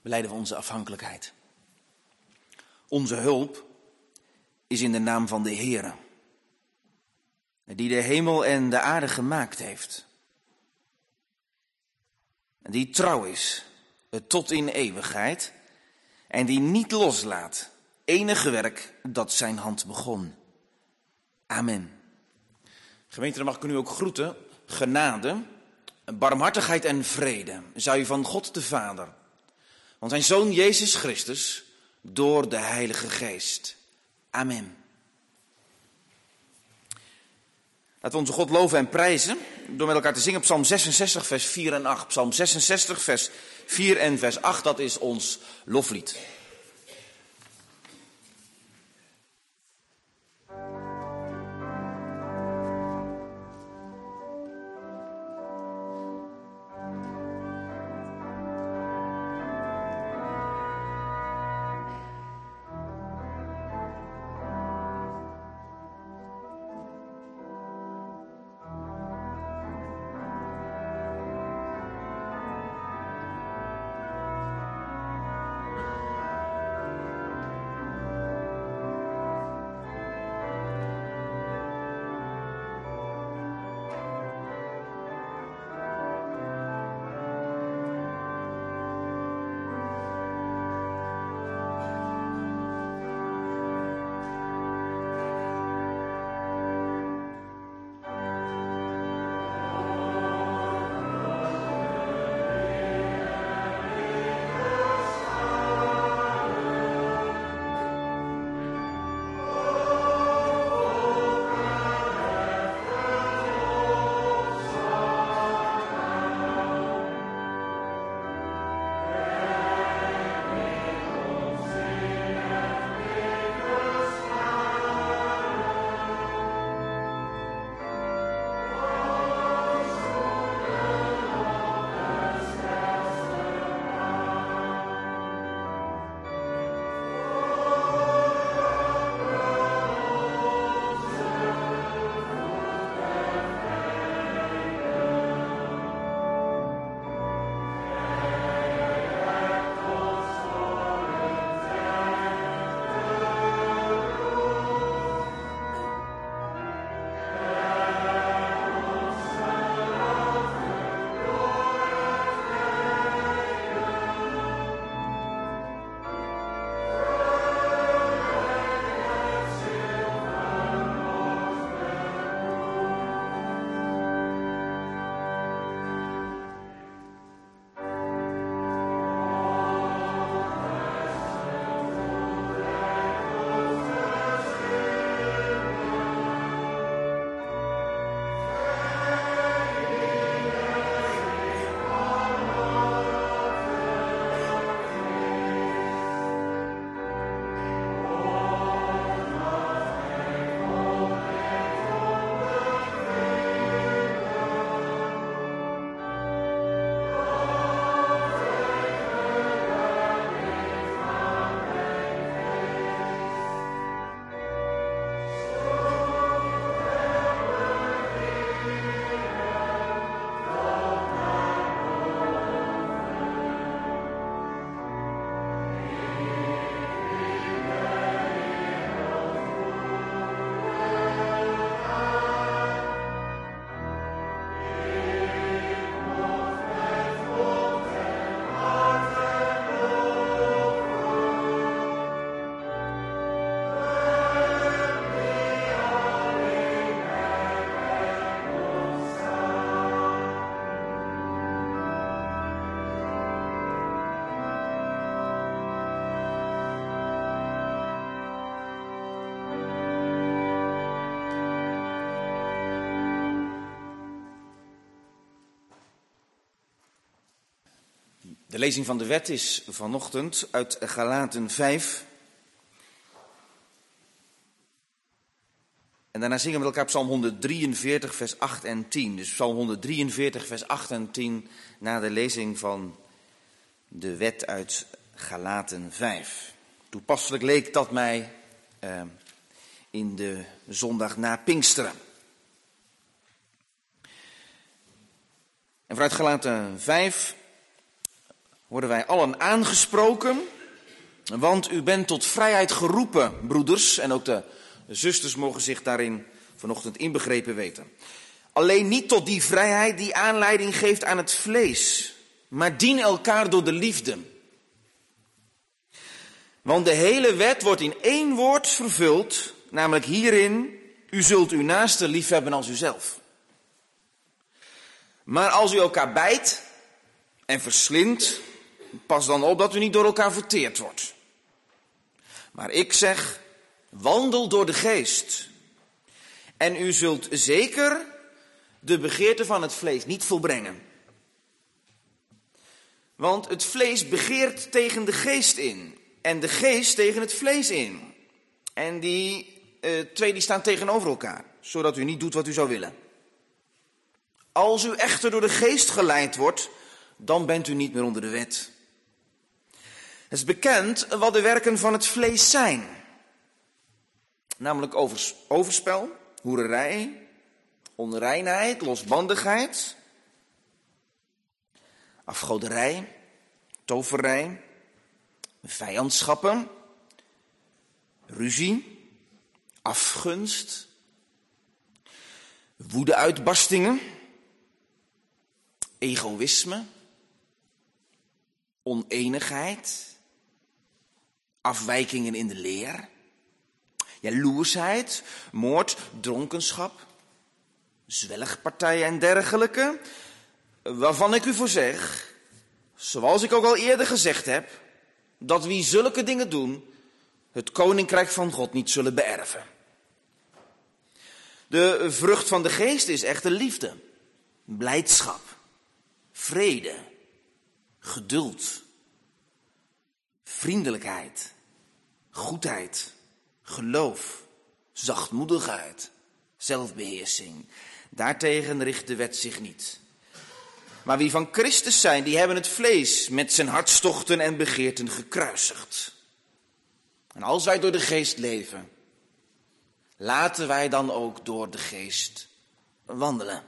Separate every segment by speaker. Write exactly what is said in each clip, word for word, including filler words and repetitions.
Speaker 1: belijden we onze afhankelijkheid. Onze hulp is in de naam van de Heere, die de hemel en de aarde gemaakt heeft. Die trouw is tot in eeuwigheid en die niet loslaat enige werk dat zijn hand begon. Amen. Gemeente, dan mag ik u ook groeten. Genade, barmhartigheid en vrede zij u van God de Vader, van zijn Zoon Jezus Christus, door de Heilige Geest. Amen. Laten we onze God loven en prijzen door met elkaar te zingen Psalm zesenzestig, vers vier en acht. Psalm zesenzestig, vers vier en vers acht, dat is ons loflied. De lezing van de wet is vanochtend uit Galaten vijf. En daarna zingen we met elkaar Psalm honderddrieënveertig, vers acht en tien. Dus Psalm honderddrieënveertig, vers acht en tien, na de lezing van de wet uit Galaten vijf. Toepasselijk leek dat mij uh, in de zondag na Pinksteren. En vanuit Galaten vijf worden wij allen aangesproken, want u bent tot vrijheid geroepen, broeders. En ook de zusters mogen zich daarin vanochtend inbegrepen weten. Alleen niet tot die vrijheid die aanleiding geeft aan het vlees, maar dien elkaar door de liefde. Want de hele wet wordt in één woord vervuld, namelijk hierin: u zult uw naaste liefhebben als uzelf. Maar als u elkaar bijt en verslindt, pas dan op dat u niet door elkaar verteerd wordt. Maar ik zeg, wandel door de geest. En u zult zeker de begeerte van het vlees niet volbrengen. Want het vlees begeert tegen de geest in. En de geest tegen het vlees in. En die uh, twee die staan tegenover elkaar. Zodat u niet doet wat u zou willen. Als u echter door de geest geleid wordt, dan bent u niet meer onder de wet. Het is bekend wat de werken van het vlees zijn. Namelijk overs, overspel, hoererij, onreinheid, losbandigheid, afgoderij, toverij, vijandschappen, ruzie, afgunst, woedeuitbarstingen, egoïsme, oneenigheid, afwijkingen in de leer, jaloersheid, moord, dronkenschap, zwelgpartijen en dergelijke, waarvan ik u voor zeg, zoals ik ook al eerder gezegd heb, dat wie zulke dingen doen, het koninkrijk van God niet zullen beërven. De vrucht van de geest is echter liefde, blijdschap, vrede, geduld, vriendelijkheid, goedheid, geloof, zachtmoedigheid, zelfbeheersing. Daartegen richt de wet zich niet. Maar wie van Christus zijn, die hebben het vlees met zijn hartstochten en begeerten gekruisigd. En als wij door de geest leven, laten wij dan ook door de geest wandelen.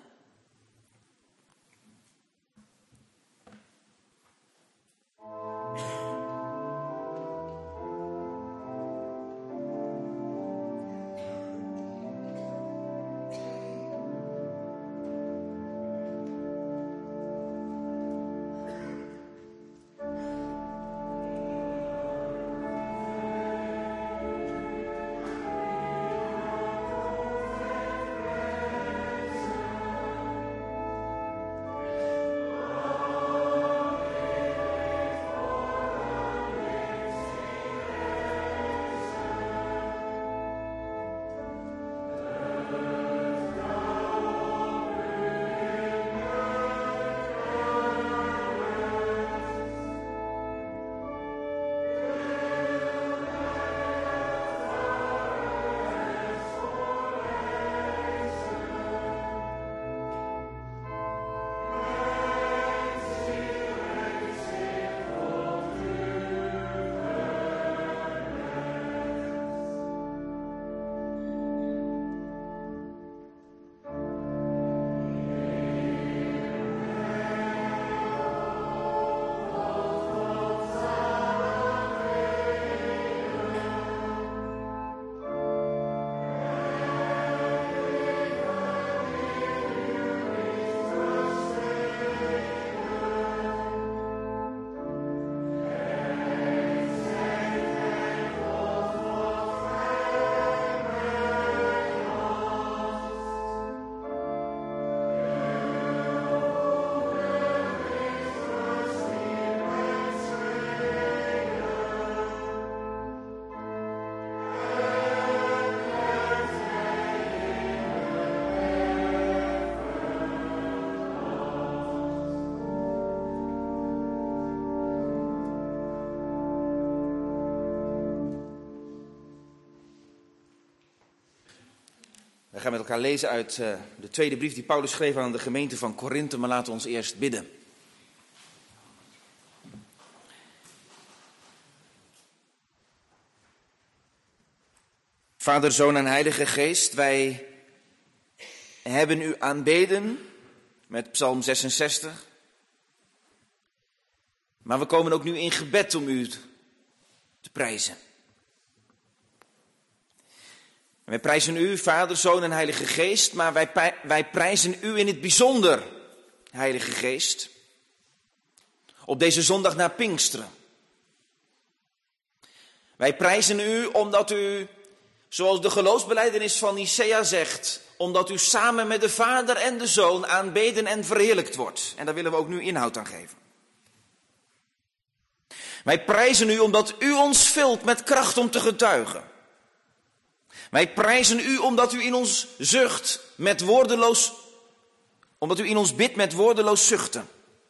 Speaker 1: We gaan met elkaar lezen uit uh, de tweede brief die Paulus schreef aan de gemeente van Korinthe, maar laten we ons eerst bidden. Vader, Zoon en Heilige Geest, wij hebben u aanbeden met Psalm zesenzestig. Maar we komen ook nu in gebed om u te prijzen. En wij prijzen u, Vader, Zoon en Heilige Geest, maar wij, wij prijzen u in het bijzonder, Heilige Geest, op deze zondag na Pinksteren. Wij prijzen u omdat u, zoals de geloofsbelijdenis van Nicea zegt, omdat u samen met de Vader en de Zoon aanbeden en verheerlijkt wordt. En daar willen we ook nu inhoud aan geven. Wij prijzen u omdat u ons vult met kracht om te getuigen. Wij prijzen u omdat u in ons zucht met woordeloos, omdat u in ons bidt met woordeloos zuchten.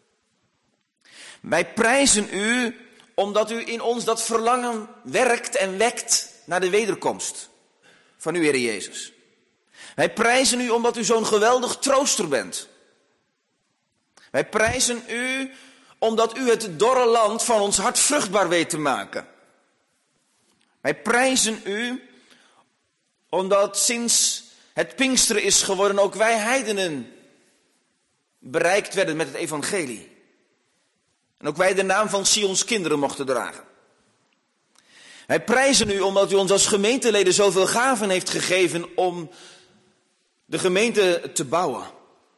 Speaker 1: Wij prijzen u omdat u in ons dat verlangen werkt en wekt naar de wederkomst van uw Heer Jezus. Wij prijzen u omdat u zo'n geweldig trooster bent. Wij prijzen u omdat u het dorre land van ons hart vruchtbaar weet te maken. Wij prijzen u omdat sinds het Pinksteren is geworden ook wij heidenen bereikt werden met het evangelie. En ook wij de naam van Sions kinderen mochten dragen. Wij prijzen u omdat u ons als gemeenteleden zoveel gaven heeft gegeven om de gemeente te bouwen.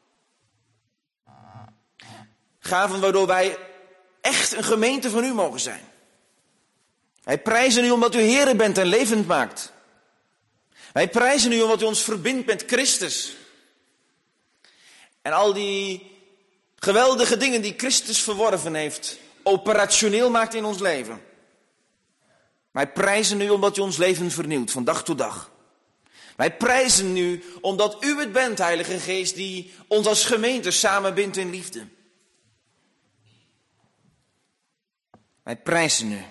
Speaker 1: Gaven waardoor wij echt een gemeente van u mogen zijn. Wij prijzen u omdat u Heere bent en levend maakt. Wij prijzen u omdat u ons verbindt met Christus. En al die geweldige dingen die Christus verworven heeft, operationeel maakt in ons leven. Wij prijzen u omdat u ons leven vernieuwt van dag tot dag. Wij prijzen u omdat u het bent, Heilige Geest, die ons als gemeente samenbindt in liefde. Wij prijzen u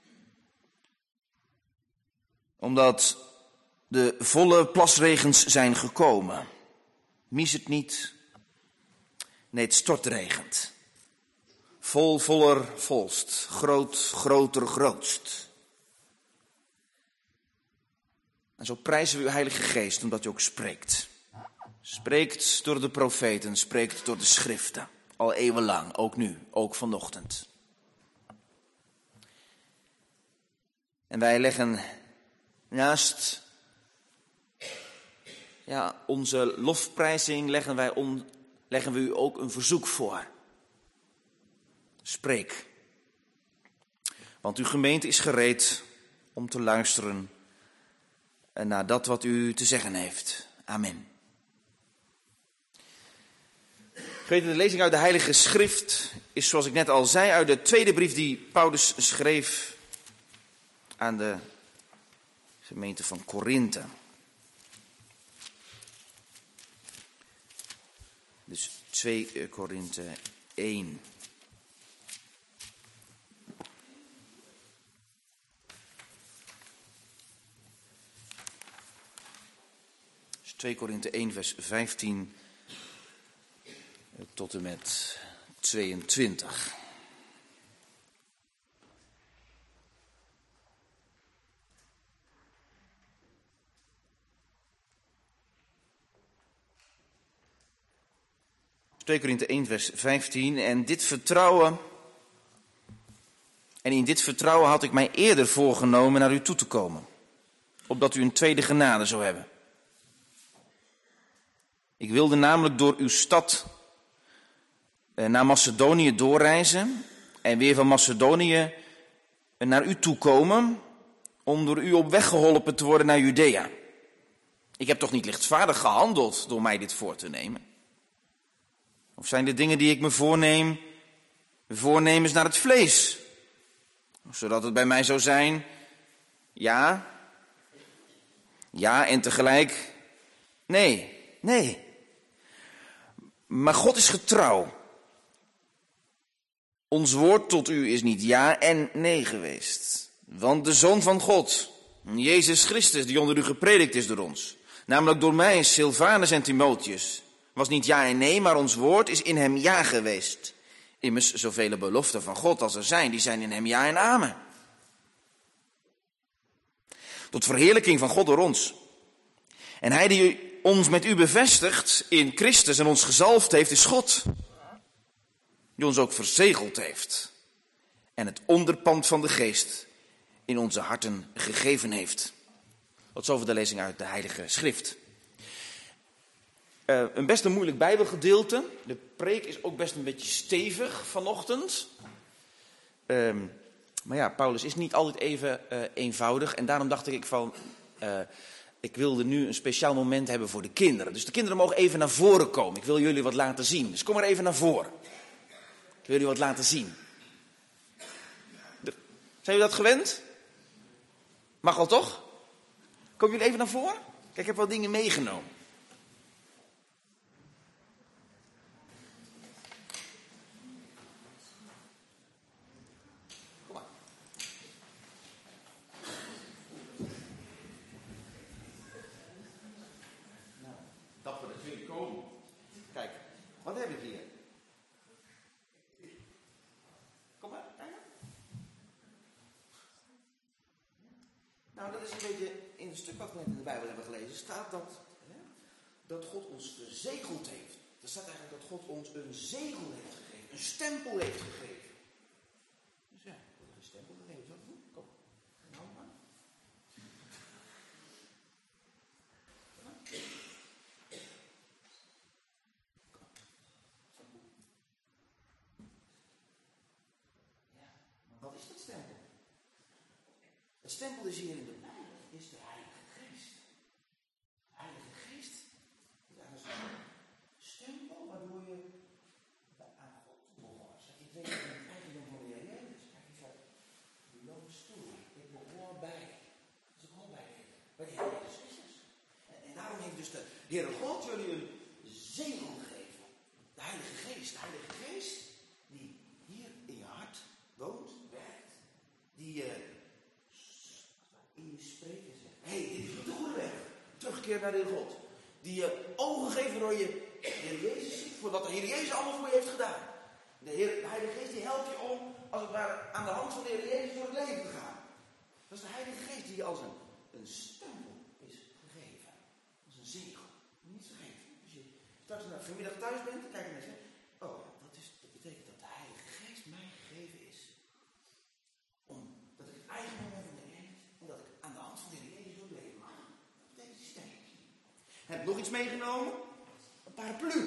Speaker 1: omdat de volle plasregens zijn gekomen. Mis het niet. Nee, het stortregent. Vol, voller, volst. Groot, groter, grootst. En zo prijzen we uw Heilige Geest, omdat u ook spreekt. Spreekt door de profeten, spreekt door de schriften. Al eeuwenlang, ook nu, ook vanochtend. En wij leggen naast ja, onze lofprijzing, leggen, wij on, leggen we u ook een verzoek voor. Spreek. Want uw gemeente is gereed om te luisteren naar dat wat u te zeggen heeft. Amen. Geweten, de lezing uit de Heilige Schrift is, zoals ik net al zei, uit de tweede brief die Paulus schreef aan de gemeente van Korinthe. Dus twee Korinthe één. Dus twee Korinthe één vers vijftien tot en met tweeëntwintig. twee Korinthe één vers vijftien. En dit vertrouwen, en in dit vertrouwen had ik mij eerder voorgenomen naar u toe te komen, opdat u een tweede genade zou hebben. Ik wilde namelijk door uw stad naar Macedonië doorreizen en weer van Macedonië naar u toe komen, om door u op weg geholpen te worden naar Judea. Ik heb toch niet lichtvaardig gehandeld door mij dit voor te nemen? Of zijn de dingen die ik me voorneem, voornemens naar het vlees? Zodat het bij mij zou zijn, ja, ja en tegelijk, nee, nee. Maar God is getrouw. Ons woord tot u is niet ja en nee geweest. Want de Zoon van God, Jezus Christus, die onder u gepredikt is door ons, namelijk door mij, Silvanus en Timotheus, was niet ja en nee, maar ons woord is in hem ja geweest. Immers, zoveel beloften van God als er zijn, die zijn in hem ja en amen. Tot verheerlijking van God door ons. En hij die ons met u bevestigt in Christus en ons gezalfd heeft, is God. Die ons ook verzegeld heeft en het onderpand van de geest in onze harten gegeven heeft. Tot zover de lezing uit de Heilige Schrift. Uh, een best een moeilijk Bijbelgedeelte. De preek is ook best een beetje stevig vanochtend. Uh, maar ja, Paulus is niet altijd even uh, eenvoudig. En daarom dacht ik van, uh, ik wilde nu een speciaal moment hebben voor de kinderen. Dus de kinderen mogen even naar voren komen. Ik wil jullie wat laten zien. Dus kom maar even naar voren. Ik wil jullie wat laten zien. De, zijn jullie dat gewend? Mag al toch? Komen jullie even naar voren? Kijk, ik heb wat dingen meegenomen. Kom maar. Nou, dapper dat jullie komen. Kijk, wat heb ik hier? Kom maar, kijk maar. Nou, dat is een beetje in het stuk wat we net in de Bijbel hebben gelezen, staat dat, hè, dat God ons verzegeld heeft. Er staat eigenlijk dat God ons een zegel heeft gegeven, een stempel heeft gegeven. Dus ja, dat is een stempel gegeven. Zo, kom, nou maar. Ja, maar wat is dat stempel? Het stempel is hier in de Bijbel, is de Heilige Geest. De Heilige Geest is eigenlijk een stempel waardoor je aan God behoort. Dat je weet dat je het eigendom van de Heer Jezus. Kijk, je zegt, you know the story. Ik behoor bij. Dus ik hoor bij de Heer. Bij de Heer Jezus Christus. En, en daarom heeft dus de Heere God jullie een zegel gegeven. De Heilige Geest. De Heilige Geest die hier in je hart woont, werkt. Die je uh, in je spreken zegt, hé, hey, dit is niet de goede weg. Terugkeer naar de Heer God. Die je ogen geeft waardoor je de Heer Jezus ziet, voor wat de Heer Jezus allemaal voor je heeft gedaan. De, Heer, de Heilige Geest die helpt je om, als het ware, aan de hand van de Heer Jezus door het leven te gaan. Dat is de Heilige Geest die je als een, een stempel is gegeven. Als een zegel. Niet vergeten. Als je straks naar vanmiddag thuis bent, dan kijk je naar en zegt, oh, dat, is, dat betekent dat de Heilige Geest mij gegeven is. Omdat ik het eigendom heb van de Heer Jezus. En dat ik aan de hand van de Heer Jezus door het leven mag. Dat betekent die stempel. Heb ik nog iets meegenomen? Een paraplu.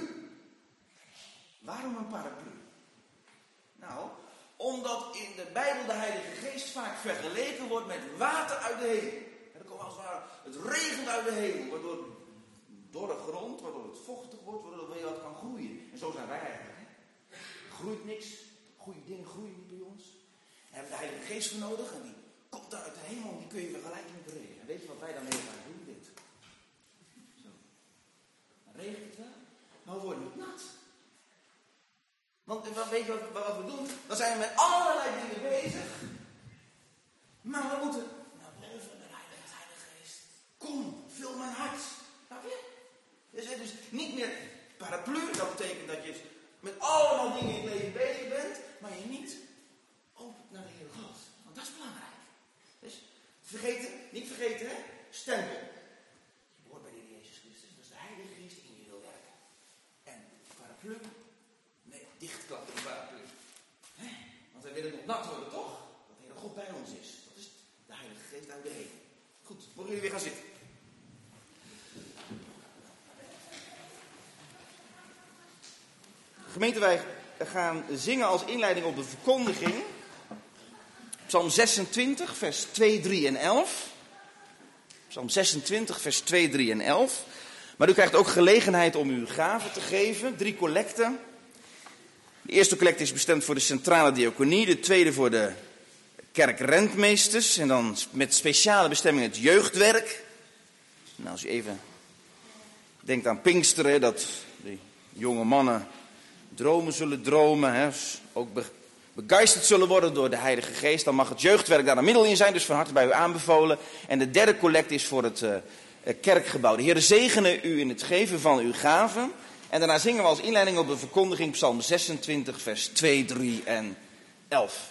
Speaker 1: Waarom een paraplu? Nou, omdat in de Bijbel de Heilige Geest vaak vergeleken wordt met water uit de hemel. En dan komt als het ware, het regent uit de hemel, waardoor dorre grond, waardoor het vochtig wordt, waardoor er weer wat kan groeien. En zo zijn wij eigenlijk. Hè? Groeit niks, goede dingen groeien niet bij ons. Daar hebben we de Heilige Geest voor nodig en die komt daar uit de hemel en die kun je vergelijken met de regen. En weet je wat wij dan heel vaak doen? Dit. Zo. Dan regent het wel, maar we worden niet nat. Want weet je wat, wat we doen? Dan zijn we met allerlei dingen bezig. Maar we moeten naar boven de Heilige Geest. Kom, vul mijn hart. Snap je? Dus het is niet meer paraplu. Dat betekent dat je met allemaal dingen in het leven bezig bent. Maar je niet opent naar de Heer God. Want dat is belangrijk. Dus vergeten, niet vergeten hè. Stempel. Je hoort bij de Heer Jezus Christus. Dat is de Heilige Geest die in je wil werken. En paraplu. Nee, dichtklappen die paraplu. Hè? Want wij willen nog nat worden, toch? Dat de Heer God bij ons is. Dat is de Heilige Geest uit de hemel. Goed, mogen jullie weer gaan zitten. Gemeente, wij gaan zingen als inleiding op de verkondiging. Psalm zesentwintig, vers twee, drie en elf. Psalm zesentwintig, vers twee, drie en elf. Maar u krijgt ook gelegenheid om uw gaven te geven. Drie collecten. De eerste collecte is bestemd voor de centrale diaconie. De tweede voor de kerkrentmeesters. En dan met speciale bestemming het jeugdwerk. Nou, als u even denkt aan Pinksteren, dat de jonge mannen dromen zullen dromen. Hè, ook begeisterd zullen worden door de Heilige Geest. Dan mag het jeugdwerk daar een middel in zijn. Dus van harte bij u aanbevolen. En de derde collecte is voor het uh, kerkgebouw. De Heer zegene u in het geven van uw gaven. En daarna zingen we als inleiding op de verkondiging Psalm zesentwintig, vers twee, drie en elf.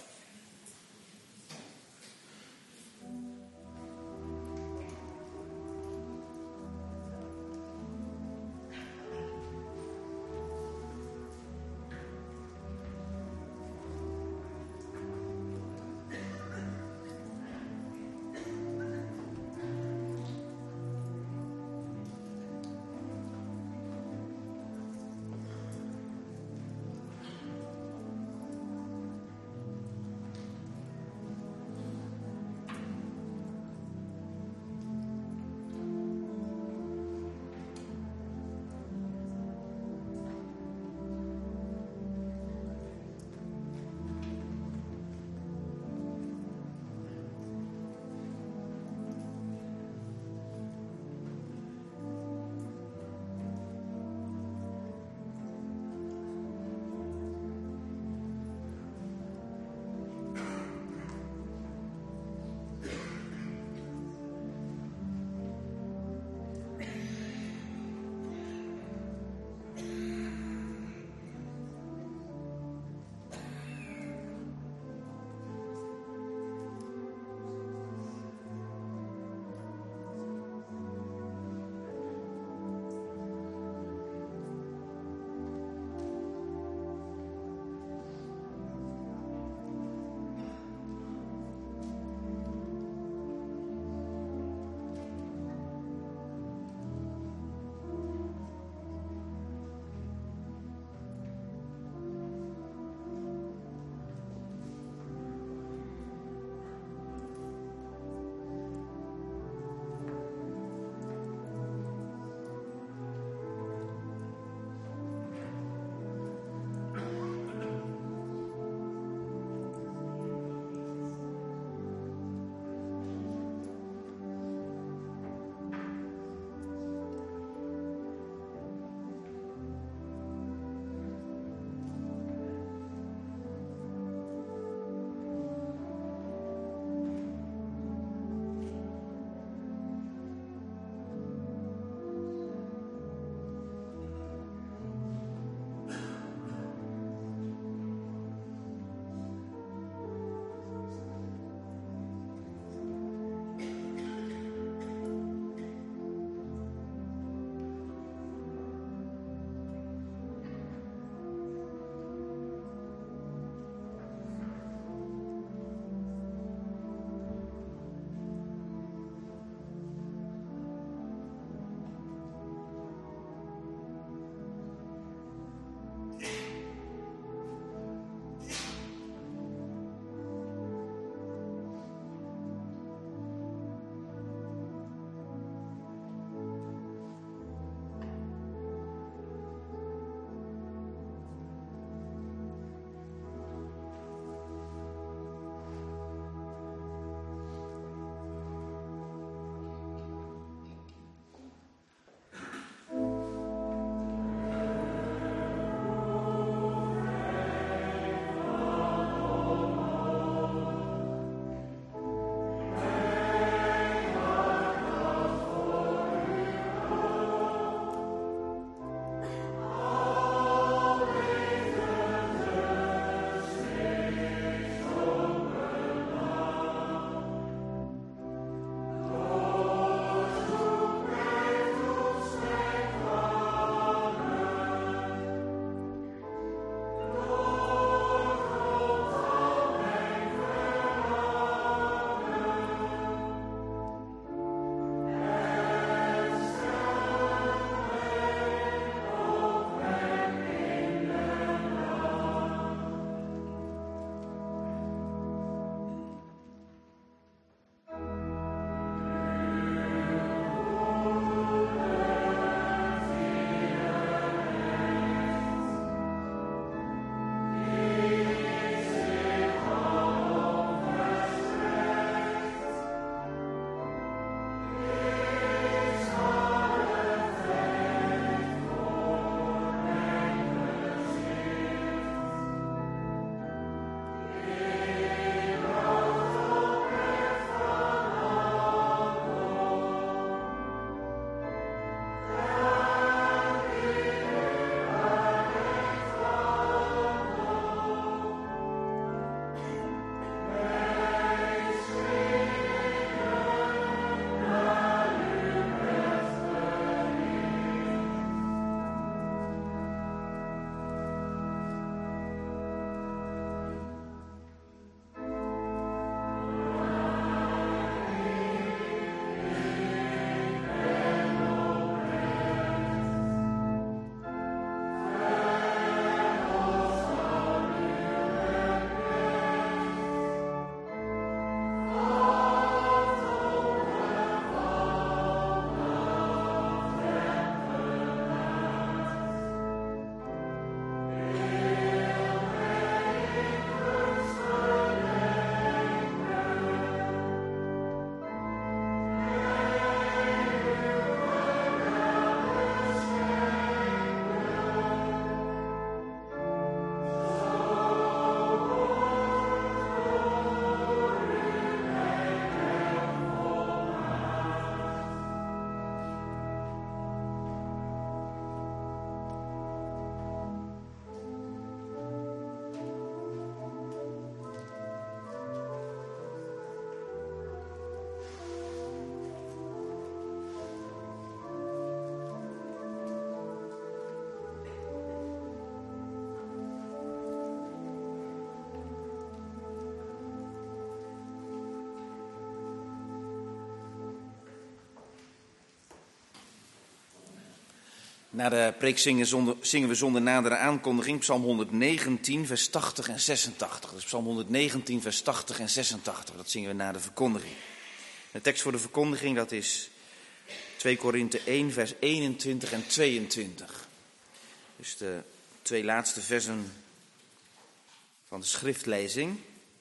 Speaker 1: Na de preek zingen, zonder, zingen we zonder nadere aankondiging Psalm honderdnegentien, vers tachtig en zesentachtig. Dus Psalm honderdnegentien, vers tachtig en zesentachtig. Dat zingen we na de verkondiging. De tekst voor de verkondiging, dat is twee Korinthe één, vers eenentwintig en tweeëntwintig. Dus de twee laatste versen van de schriftlezing.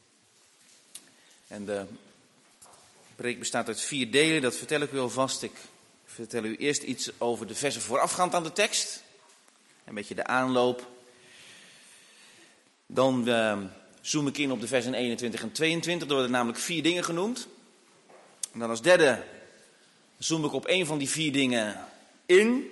Speaker 1: En de preek bestaat uit vier delen, dat vertel ik u alvast. Ik vertel u eerst iets over de versen voorafgaand aan de tekst. Een beetje de aanloop. Dan uh, zoom ik in op de versen eenentwintig en tweeëntwintig. Er worden namelijk vier dingen genoemd. En dan als derde zoom ik op één van die vier dingen in.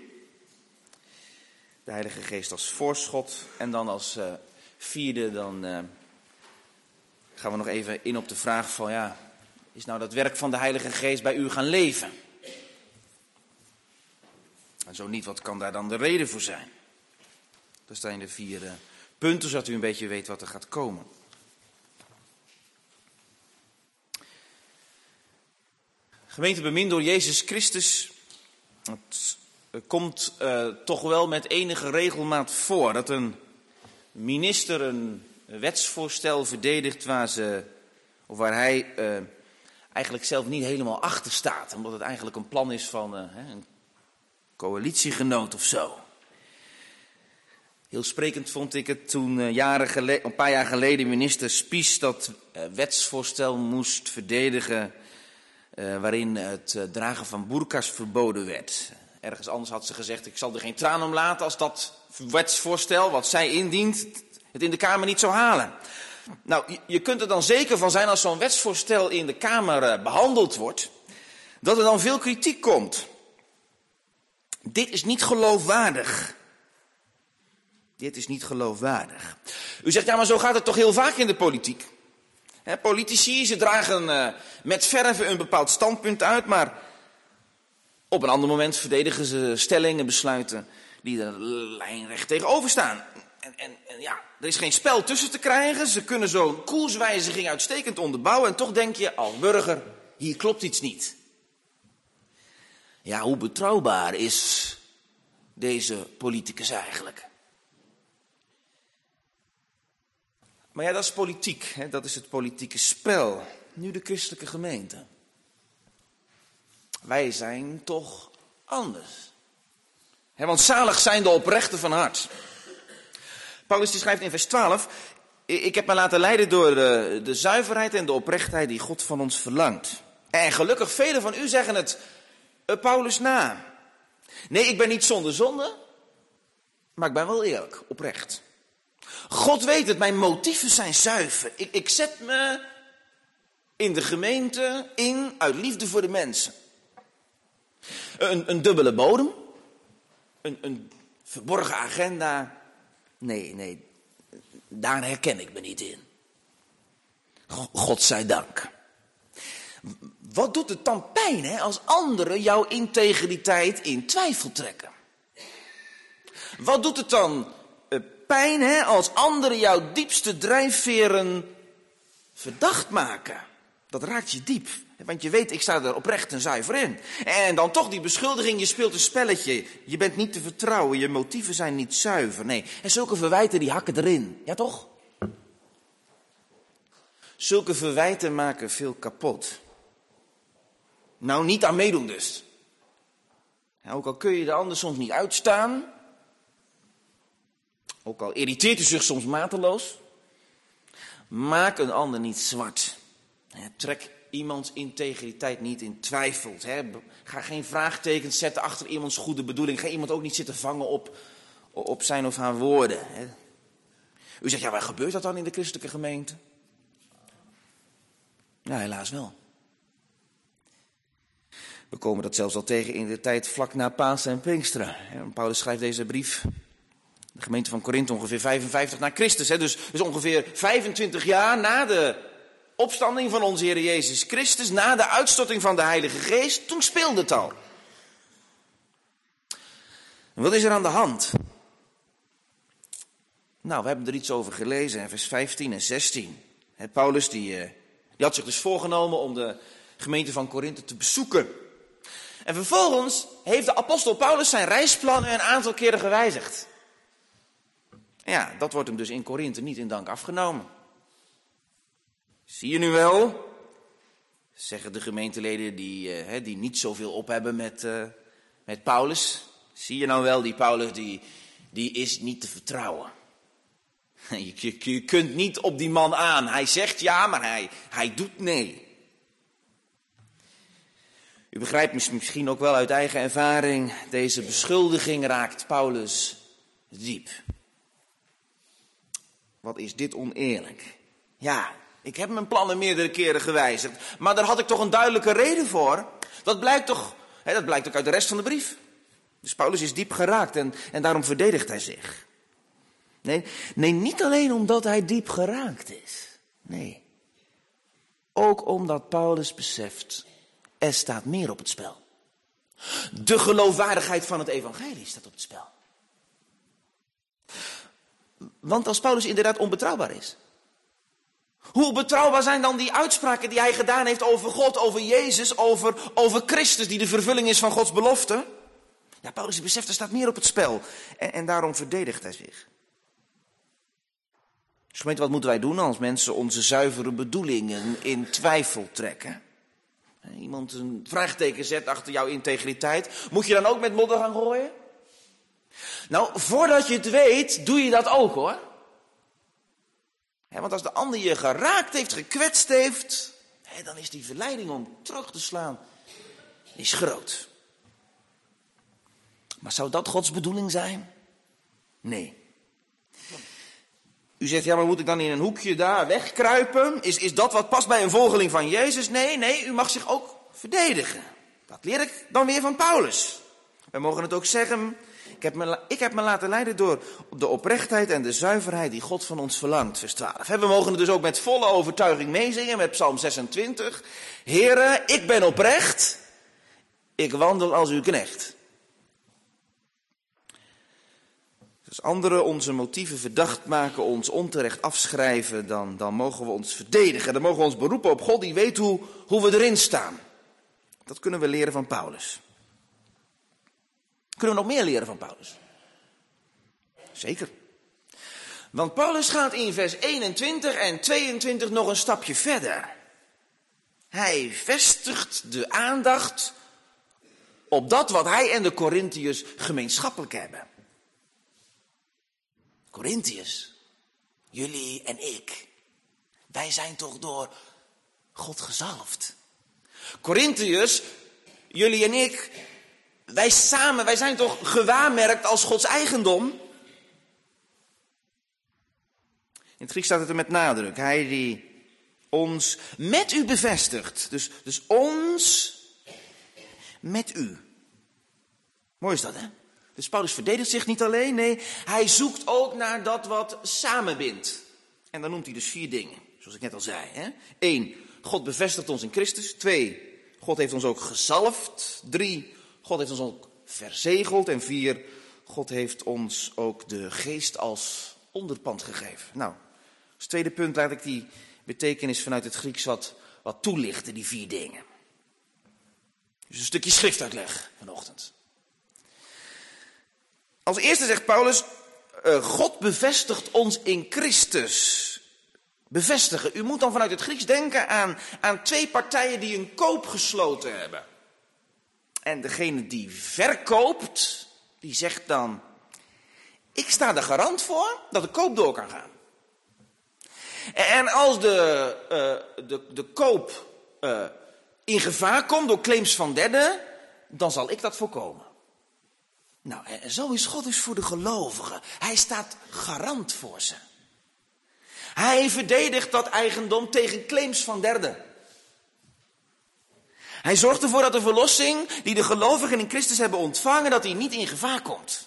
Speaker 1: De Heilige Geest als voorschot. En dan als uh, vierde dan uh, gaan we nog even in op de vraag van ja, is nou dat werk van de Heilige Geest bij u gaan leven? En zo niet, wat kan daar dan de reden voor zijn? Dat zijn de vier uh, punten, zodat u een beetje weet wat er gaat komen. Gemeente bemind door Jezus Christus, het komt uh, toch wel met enige regelmaat voor dat een minister een wetsvoorstel verdedigt waar, ze, of waar hij uh, eigenlijk zelf niet helemaal achter staat. Omdat het eigenlijk een plan is van uh, een coalitiegenoot of zo. Heel sprekend vond ik het toen uh, jaren geleden, een paar jaar geleden minister Spies dat uh, wetsvoorstel moest verdedigen uh, waarin het uh, dragen van boerka's verboden werd. Ergens anders had ze gezegd, ik zal er geen traan om laten als dat wetsvoorstel wat zij indient het in de Kamer niet zou halen. Nou, je, je kunt er dan zeker van zijn als zo'n wetsvoorstel in de Kamer uh, behandeld wordt, dat er dan veel kritiek komt. Dit is niet geloofwaardig. Dit is niet geloofwaardig. U zegt, ja, maar zo gaat het toch heel vaak in de politiek. He, politici, ze dragen uh, met verve een bepaald standpunt uit, maar op een ander moment verdedigen ze stellingen, besluiten die er lijnrecht tegenover staan. En, en, en ja, er is geen spel tussen te krijgen. Ze kunnen zo'n koerswijziging uitstekend onderbouwen. En toch denk je als burger, hier klopt iets niet. Ja, hoe betrouwbaar is deze politicus eigenlijk? Maar ja, dat is politiek. Hè? Dat is het politieke spel. Nu de christelijke gemeente. Wij zijn toch anders. Hè, want zalig zijn de oprechten van hart. Paulus die schrijft in vers twaalf, ik heb me laten leiden door de, de zuiverheid en de oprechtheid die God van ons verlangt. En gelukkig velen van u zeggen het uh, Paulus na. Nee, ik ben niet zonder zonde, maar ik ben wel eerlijk, oprecht. God weet het, mijn motieven zijn zuiver. Ik, ik zet me in de gemeente in uit liefde voor de mensen. Een, een dubbele bodem, een, een verborgen agenda. Nee, nee, daar herken ik me niet in. God zij dank. Wat doet het dan pijn, hè, als anderen jouw integriteit in twijfel trekken? Wat doet het dan uh, pijn, hè, als anderen jouw diepste drijfveren verdacht maken? Dat raakt je diep. Want je weet, ik sta er oprecht en zuiver in. En dan toch die beschuldiging, je speelt een spelletje. Je bent niet te vertrouwen, je motieven zijn niet zuiver. Nee, en zulke verwijten die hakken erin. Ja toch? Zulke verwijten maken veel kapot. Nou, niet aan meedoen dus. Ja, ook al kun je de ander soms niet uitstaan. Ook al irriteert u zich soms mateloos. Maak een ander niet zwart. Trek iemands integriteit niet in twijfel. Hè. Ga geen vraagtekens zetten achter iemands goede bedoeling. Ga iemand ook niet zitten vangen op, op zijn of haar woorden. Hè. U zegt, ja, waar gebeurt dat dan in de christelijke gemeente? Ja, helaas wel. We komen dat zelfs al tegen in de tijd vlak na Pasen en Pinksteren. Paulus schrijft deze brief, de gemeente van Korinthe, ongeveer vijfenvijftig na Christus. Hè. Dus, dus ongeveer vijfentwintig jaar na de opstanding van onze Heer Jezus Christus, na de uitstorting van de Heilige Geest, toen speelde het al. En wat is er aan de hand? Nou, we hebben er iets over gelezen in vers vijftien en zestien. He, Paulus die, die had zich dus voorgenomen om de gemeente van Korinthe te bezoeken. En vervolgens heeft de apostel Paulus zijn reisplannen een aantal keren gewijzigd. Ja, dat wordt hem dus in Korinthe niet in dank afgenomen. Zie je nu wel, zeggen de gemeenteleden die, uh, die niet zoveel op hebben met, uh, met Paulus. Zie je nou wel, die Paulus die, die is niet te vertrouwen. Je, je, je kunt niet op die man aan. Hij zegt ja, maar hij, hij doet nee. U begrijpt misschien ook wel uit eigen ervaring, deze beschuldiging raakt Paulus diep. Wat is dit oneerlijk? Ja, ik heb mijn plannen meerdere keren gewijzigd, maar daar had ik toch een duidelijke reden voor. Dat blijkt toch, hè, dat blijkt ook uit de rest van de brief. Dus Paulus is diep geraakt en, en daarom verdedigt hij zich. Nee, nee, niet alleen omdat hij diep geraakt is. Nee, ook omdat Paulus beseft, er staat meer op het spel. De geloofwaardigheid van het evangelie staat op het spel. Want als Paulus inderdaad onbetrouwbaar is, hoe betrouwbaar zijn dan die uitspraken die hij gedaan heeft over God, over Jezus, over, over Christus, die de vervulling is van Gods belofte? Ja, Paulus beseft, er staat meer op het spel. En, en daarom verdedigt hij zich. Dus gemeente, wat moeten wij doen als mensen onze zuivere bedoelingen in twijfel trekken? Iemand een vraagteken zet achter jouw integriteit. Moet je dan ook met modder gaan gooien? Nou, voordat je het weet, doe je dat ook hoor. He, want als de ander je geraakt heeft, gekwetst heeft, he, dan is die verleiding om terug te slaan, is groot. Maar zou dat Gods bedoeling zijn? Nee. U zegt, ja, maar moet ik dan in een hoekje daar wegkruipen? Is, is dat wat past bij een volgeling van Jezus? Nee, nee, u mag zich ook verdedigen. Dat leer ik dan weer van Paulus. Wij mogen het ook zeggen, ik heb me, ik heb me laten leiden door de oprechtheid en de zuiverheid die God van ons verlangt, vers twaalf. We mogen het dus ook met volle overtuiging meezingen met Psalm zesentwintig. Heere, ik ben oprecht, ik wandel als uw knecht. Als anderen onze motieven verdacht maken, ons onterecht afschrijven, dan, dan mogen we ons verdedigen. Dan mogen we ons beroepen op God die weet hoe, hoe we erin staan. Dat kunnen we leren van Paulus. Kunnen we nog meer leren van Paulus? Zeker. Want Paulus gaat in vers eenentwintig en tweeëntwintig nog een stapje verder. Hij vestigt de aandacht op dat wat hij en de Korintiërs gemeenschappelijk hebben. Korintiërs, jullie en ik, wij zijn toch door God gezalfd. Korintiërs, jullie en ik, wij samen, wij zijn toch gewaarmerkt als Gods eigendom? In het Grieks staat het er met nadruk. Hij die ons met u bevestigt. Dus, dus ons met u. Mooi is dat, hè? Dus Paulus verdedigt zich niet alleen, nee, hij zoekt ook naar dat wat samenbindt. En dan noemt hij dus vier dingen, zoals ik net al zei. Hè? Eén, God bevestigt ons in Christus. Twee, God heeft ons ook gezalfd. Drie, God heeft ons ook verzegeld. En vier, God heeft ons ook de geest als onderpand gegeven. Nou, als tweede punt laat ik die betekenis vanuit het Grieks wat, wat toelichten, die vier dingen. Dus een stukje schriftuitleg vanochtend. Als eerste zegt Paulus, uh, God bevestigt ons in Christus. Bevestigen. U moet dan vanuit het Grieks denken aan, aan twee partijen die een koop gesloten hebben. En degene die verkoopt, die zegt dan, ik sta er garant voor dat de koop door kan gaan. En als de, uh, de, de koop uh, in gevaar komt door claims van derden, dan zal ik dat voorkomen. Nou, en zo is God dus voor de gelovigen. Hij staat garant voor ze. Hij verdedigt dat eigendom tegen claims van derden. Hij zorgt ervoor dat de verlossing die de gelovigen in Christus hebben ontvangen, dat die niet in gevaar komt.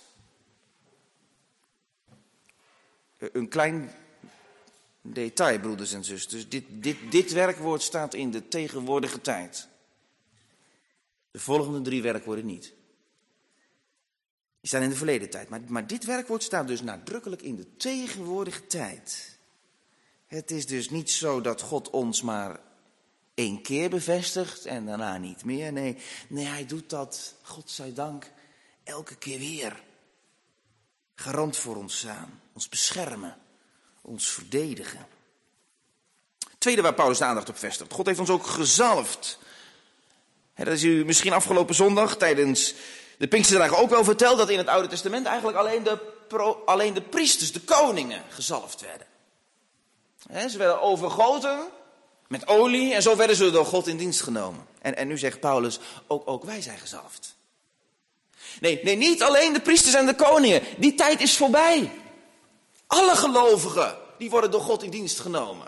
Speaker 1: Een klein detail, broeders en zusters. Dit, dit, dit werkwoord staat in de tegenwoordige tijd. De volgende drie werkwoorden niet. Die staan in de verleden tijd. Maar, maar dit werkwoord staat dus nadrukkelijk in de tegenwoordige tijd. Het is dus niet zo dat God ons maar Eén keer bevestigd en daarna niet meer. Nee, nee, hij doet dat, God zij dank, elke keer weer. Garant voor ons staan, ons beschermen, ons verdedigen. Tweede waar Paulus de aandacht op vestigt. God heeft ons ook gezalfd. He, dat is u misschien afgelopen zondag tijdens de Pinksterdagen ook wel verteld, dat in het Oude Testament eigenlijk alleen de, pro, alleen de priesters, de koningen, gezalfd werden. He, ze werden overgoten met olie en zo werden ze door God in dienst genomen. En, en nu zegt Paulus, ook, ook wij zijn gezalfd. Nee, nee, niet alleen de priesters en de koningen. Die tijd is voorbij. Alle gelovigen, die worden door God in dienst genomen.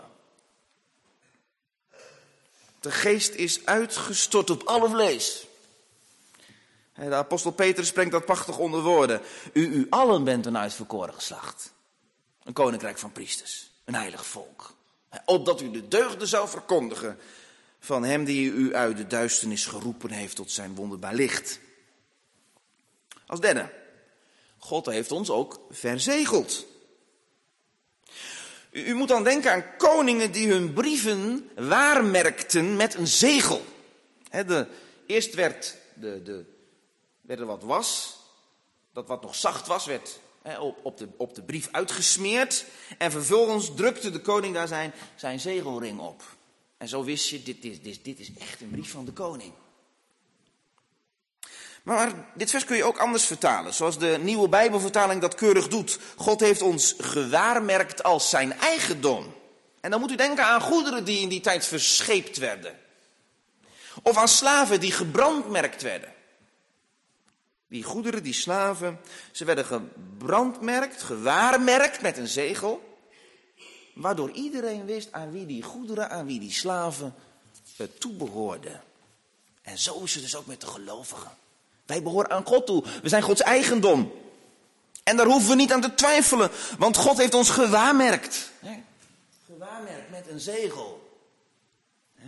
Speaker 1: De geest is uitgestort op alle vlees. De apostel Petrus brengt dat prachtig onder woorden. U, u allen bent een uitverkoren geslacht. Een koninkrijk van priesters. Een heilig volk. Opdat u de deugden zou verkondigen van hem die u uit de duisternis geroepen heeft tot zijn wonderbaar licht. Als derde. God heeft ons ook verzegeld. U, u moet dan denken aan koningen die hun brieven waarmerkten met een zegel. He, de, eerst werd, de, de, werd er wat was. Dat wat nog zacht was werd he, op, op, de, op de brief uitgesmeerd. En vervolgens drukte de koning daar zijn, zijn zegelring op. En zo wist je, dit is, dit, dit is echt een brief van de koning. Maar dit vers kun je ook anders vertalen, zoals de Nieuwe Bijbelvertaling dat keurig doet. God heeft ons gewaarmerkt als zijn eigendom. En dan moet u denken aan goederen die in die tijd verscheept werden. Of aan slaven die gebrandmerkt werden. Die goederen, die slaven, ze werden gebrandmerkt, gewaarmerkt met een zegel. Waardoor iedereen wist aan wie die goederen, aan wie die slaven toebehoorden. En zo is het dus ook met de gelovigen. Wij behoren aan God toe. We zijn Gods eigendom. En daar hoeven we niet aan te twijfelen. Want God heeft ons gewaarmerkt. Hè? Gewaarmerkt met een zegel. Hè?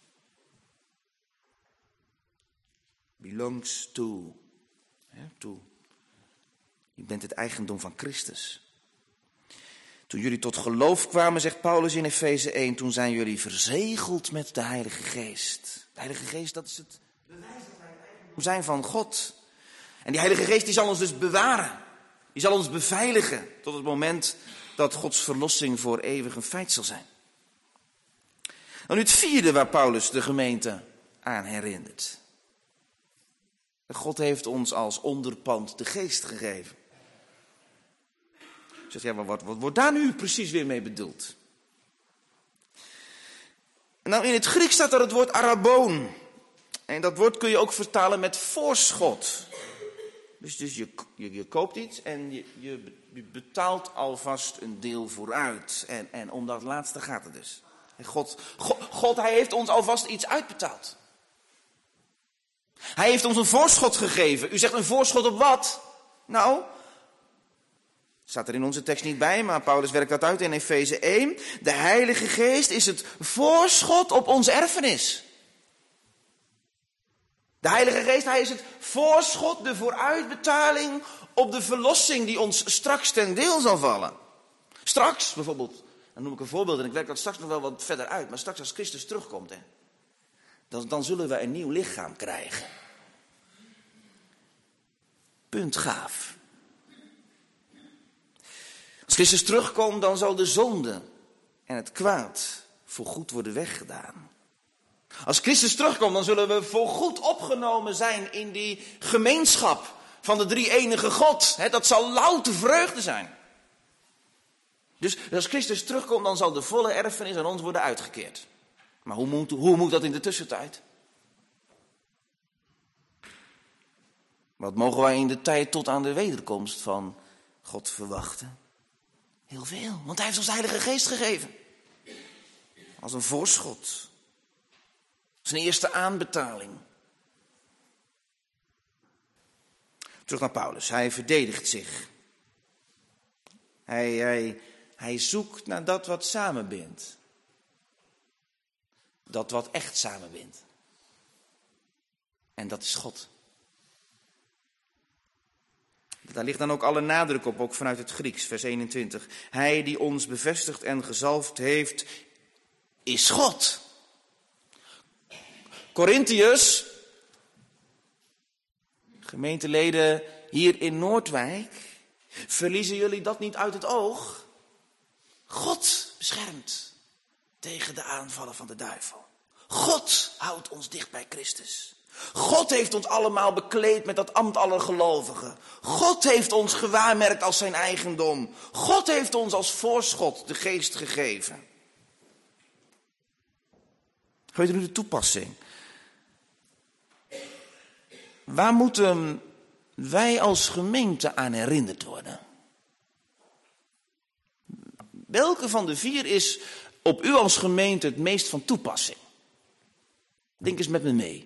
Speaker 1: Belongs to. Hè? To. Je bent het eigendom van Christus. Toen jullie tot geloof kwamen, zegt Paulus in Efeze één, toen zijn jullie verzegeld met de Heilige Geest. De Heilige Geest, dat is het bewijs dat wij het eigendom zijn van God. En die Heilige Geest die zal ons dus bewaren. Die zal ons beveiligen tot het moment dat Gods verlossing voor eeuwig een feit zal zijn. Dan nu het vierde waar Paulus de gemeente aan herinnert. God heeft ons als onderpand de Geest gegeven. Zegt, ja, maar wat, wat wordt daar nu precies weer mee bedoeld? Nou, in het Grieks staat er het woord araboon. En dat woord kun je ook vertalen met voorschot. Dus, dus je, je, je koopt iets en je, je, je betaalt alvast een deel vooruit. En, en om dat laatste gaat het dus. God, God, God, hij heeft ons alvast iets uitbetaald. Hij heeft ons een voorschot gegeven. U zegt een voorschot op wat? Nou, staat er in onze tekst niet bij, maar Paulus werkt dat uit in Efeze één. De Heilige Geest is het voorschot op onze erfenis. De Heilige Geest, hij is het voorschot, de vooruitbetaling op de verlossing die ons straks ten deel zal vallen. Straks bijvoorbeeld, dan noem ik een voorbeeld en ik werk dat straks nog wel wat verder uit, maar straks als Christus terugkomt, hè, dan, dan zullen we een nieuw lichaam krijgen. Punt gaaf. Als Christus terugkomt, dan zal de zonde en het kwaad voorgoed worden weggedaan. Als Christus terugkomt, dan zullen we voorgoed opgenomen zijn in die gemeenschap van de drie-enige God. He, dat zal louter vreugde zijn. Dus als Christus terugkomt, dan zal de volle erfenis aan ons worden uitgekeerd. Maar hoe moet, hoe moet dat in de tussentijd? Wat mogen wij in de tijd tot aan de wederkomst van God verwachten? Heel veel, want hij heeft ons de Heilige Geest gegeven. Als een voorschot. Als een eerste aanbetaling. Terug naar Paulus. Hij verdedigt zich. Hij, hij, hij zoekt naar dat wat samenbindt. Dat wat echt samenbindt. En dat is God. Daar ligt dan ook alle nadruk op, ook vanuit het Grieks, vers eenentwintig. Hij die ons bevestigd en gezalfd heeft, is God. Korintiërs, gemeenteleden hier in Noordwijk, verliezen jullie dat niet uit het oog? God beschermt tegen de aanvallen van de duivel. God houdt ons dicht bij Christus. God heeft ons allemaal bekleed met dat ambt aller gelovigen. God heeft ons gewaarmerkt als zijn eigendom. God heeft ons als voorschot de geest gegeven. Weet u nu de toepassing? Waar moeten wij als gemeente aan herinnerd worden? Welke van de vier is op u als gemeente het meest van toepassing? Denk eens met me mee.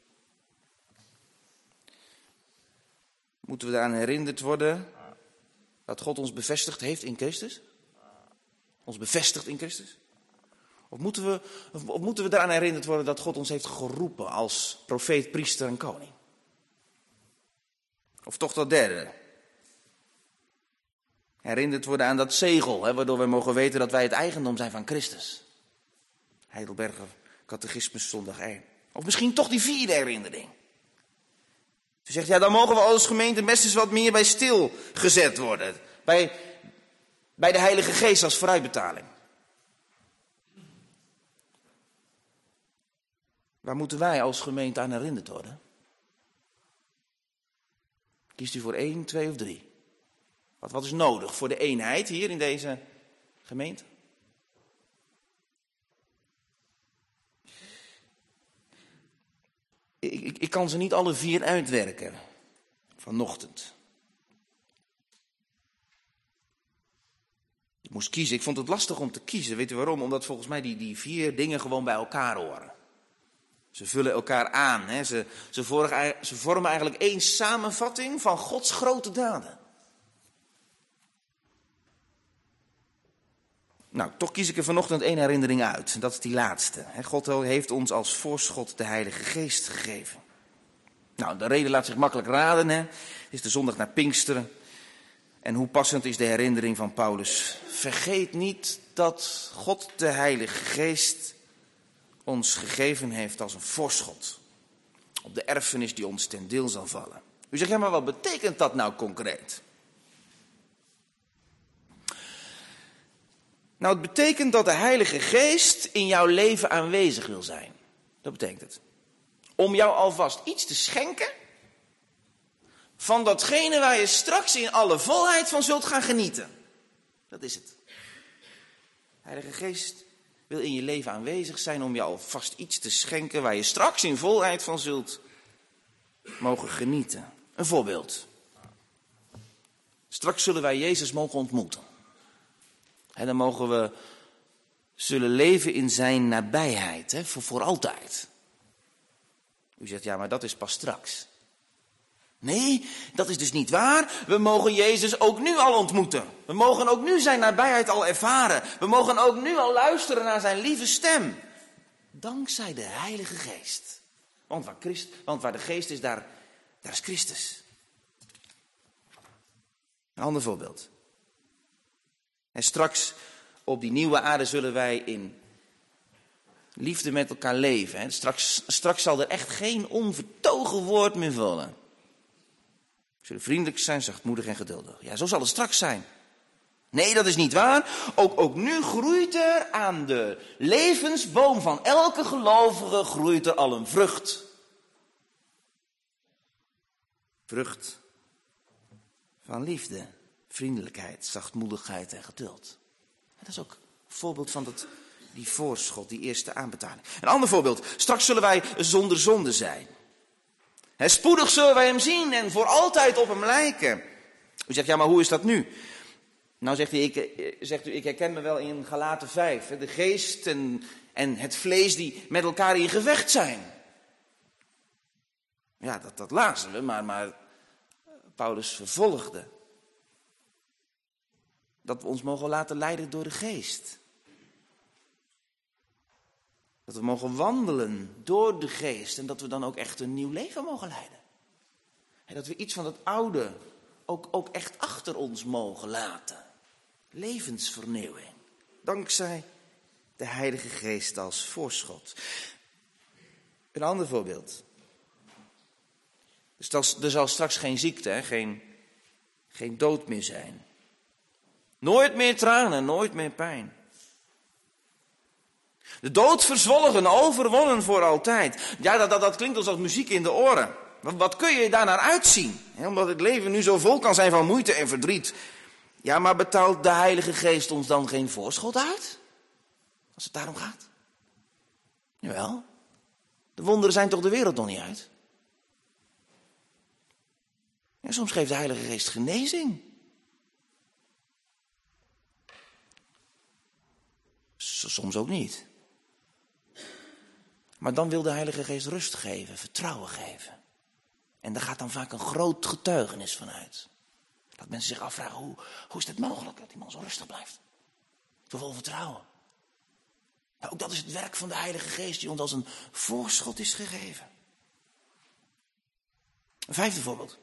Speaker 1: Moeten we eraan herinnerd worden dat God ons bevestigd heeft in Christus? Ons bevestigd in Christus? Of moeten we, of moeten we eraan herinnerd worden dat God ons heeft geroepen als profeet, priester en koning? Of toch dat derde? Herinnerd worden aan dat zegel, hè, waardoor we mogen weten dat wij het eigendom zijn van Christus. Heidelberger Catechismus zondag één. Of misschien toch die vierde herinnering. Ze zegt, ja, dan mogen we als gemeente best eens wat meer bij stilgezet worden. Bij, bij de Heilige Geest als vooruitbetaling. Waar moeten wij als gemeente aan herinnerd worden? Kiest u voor één, twee of drie? Wat, wat is nodig voor de eenheid hier in deze gemeente? Ik, ik, ik kan ze niet alle vier uitwerken vanochtend. Ik moest kiezen. Ik vond het lastig om te kiezen. Weet u waarom? Omdat volgens mij die, die vier dingen gewoon bij elkaar horen. Ze vullen elkaar aan. Hè? Ze, ze, vormen, ze vormen eigenlijk één samenvatting van Gods grote daden. Nou, toch kies ik er vanochtend één herinnering uit. Dat is die laatste. God heeft ons als voorschot de Heilige Geest gegeven. Nou, de reden laat zich makkelijk raden. Hè? Het is de zondag na Pinksteren. En hoe passend is de herinnering van Paulus. Vergeet niet dat God de Heilige Geest ons gegeven heeft als een voorschot. Op de erfenis die ons ten deel zal vallen. U zegt, ja, maar wat betekent dat nou concreet? Nou, het betekent dat de Heilige Geest in jouw leven aanwezig wil zijn. Dat betekent het. Om jou alvast iets te schenken van datgene waar je straks in alle volheid van zult gaan genieten. Dat is het. De Heilige Geest wil in je leven aanwezig zijn om je alvast iets te schenken waar je straks in volheid van zult mogen genieten. Een voorbeeld. Straks zullen wij Jezus mogen ontmoeten. En dan mogen we zullen leven in zijn nabijheid, hè, voor, voor altijd. U zegt, ja, maar dat is pas straks. Nee, dat is dus niet waar. We mogen Jezus ook nu al ontmoeten. We mogen ook nu zijn nabijheid al ervaren. We mogen ook nu al luisteren naar zijn lieve stem. Dankzij de Heilige Geest. Want waar, Christ, want waar de Geest is, daar, daar is Christus. Een ander voorbeeld. En straks op die nieuwe aarde zullen wij in liefde met elkaar leven. Hè. Straks, straks zal er echt geen onvertogen woord meer vallen. We zullen vriendelijk zijn, zachtmoedig en geduldig. Ja, zo zal het straks zijn. Nee, dat is niet waar. Ook, ook nu groeit er aan de levensboom van elke gelovige groeit er al een vrucht. Vrucht van liefde, vriendelijkheid, zachtmoedigheid en geduld. Dat is ook een voorbeeld van dat, die voorschot, die eerste aanbetaling. Een ander voorbeeld. Straks zullen wij zonder zonde zijn. He, spoedig zullen wij hem zien en voor altijd op hem lijken. U zegt, ja, maar hoe is dat nu? Nou zegt, hij, ik, zegt u, ik herken me wel in Galaten vijf. De geest en, en het vlees die met elkaar in gevecht zijn. Ja, dat, dat lazen we, maar, maar Paulus vervolgde. Dat we ons mogen laten leiden door de geest. Dat we mogen wandelen door de geest en dat we dan ook echt een nieuw leven mogen leiden. En dat we iets van het oude ook, ook echt achter ons mogen laten. Levensvernieuwing. Dankzij de Heilige Geest als voorschot. Een ander voorbeeld. Dus er zal straks geen ziekte, hè? Geen, geen dood meer zijn. Nooit meer tranen, nooit meer pijn. De dood verzwolgen, overwonnen voor altijd. Ja, dat, dat, dat klinkt als, als muziek in de oren. Wat, wat kun je daar naar uitzien? He, omdat het leven nu zo vol kan zijn van moeite en verdriet. Ja, maar betaalt de Heilige Geest ons dan geen voorschot uit? Als het daarom gaat. Jawel. De wonderen zijn toch de wereld nog niet uit? Ja, soms geeft de Heilige Geest genezing. Soms ook niet. Maar dan wil de Heilige Geest rust geven, vertrouwen geven. En daar gaat dan vaak een groot getuigenis van uit. Dat mensen zich afvragen, hoe, hoe is het mogelijk dat die man zo rustig blijft? Zo vol vertrouwen. Nou, ook dat is het werk van de Heilige Geest die ons als een voorschot is gegeven. Een vijfde voorbeeld.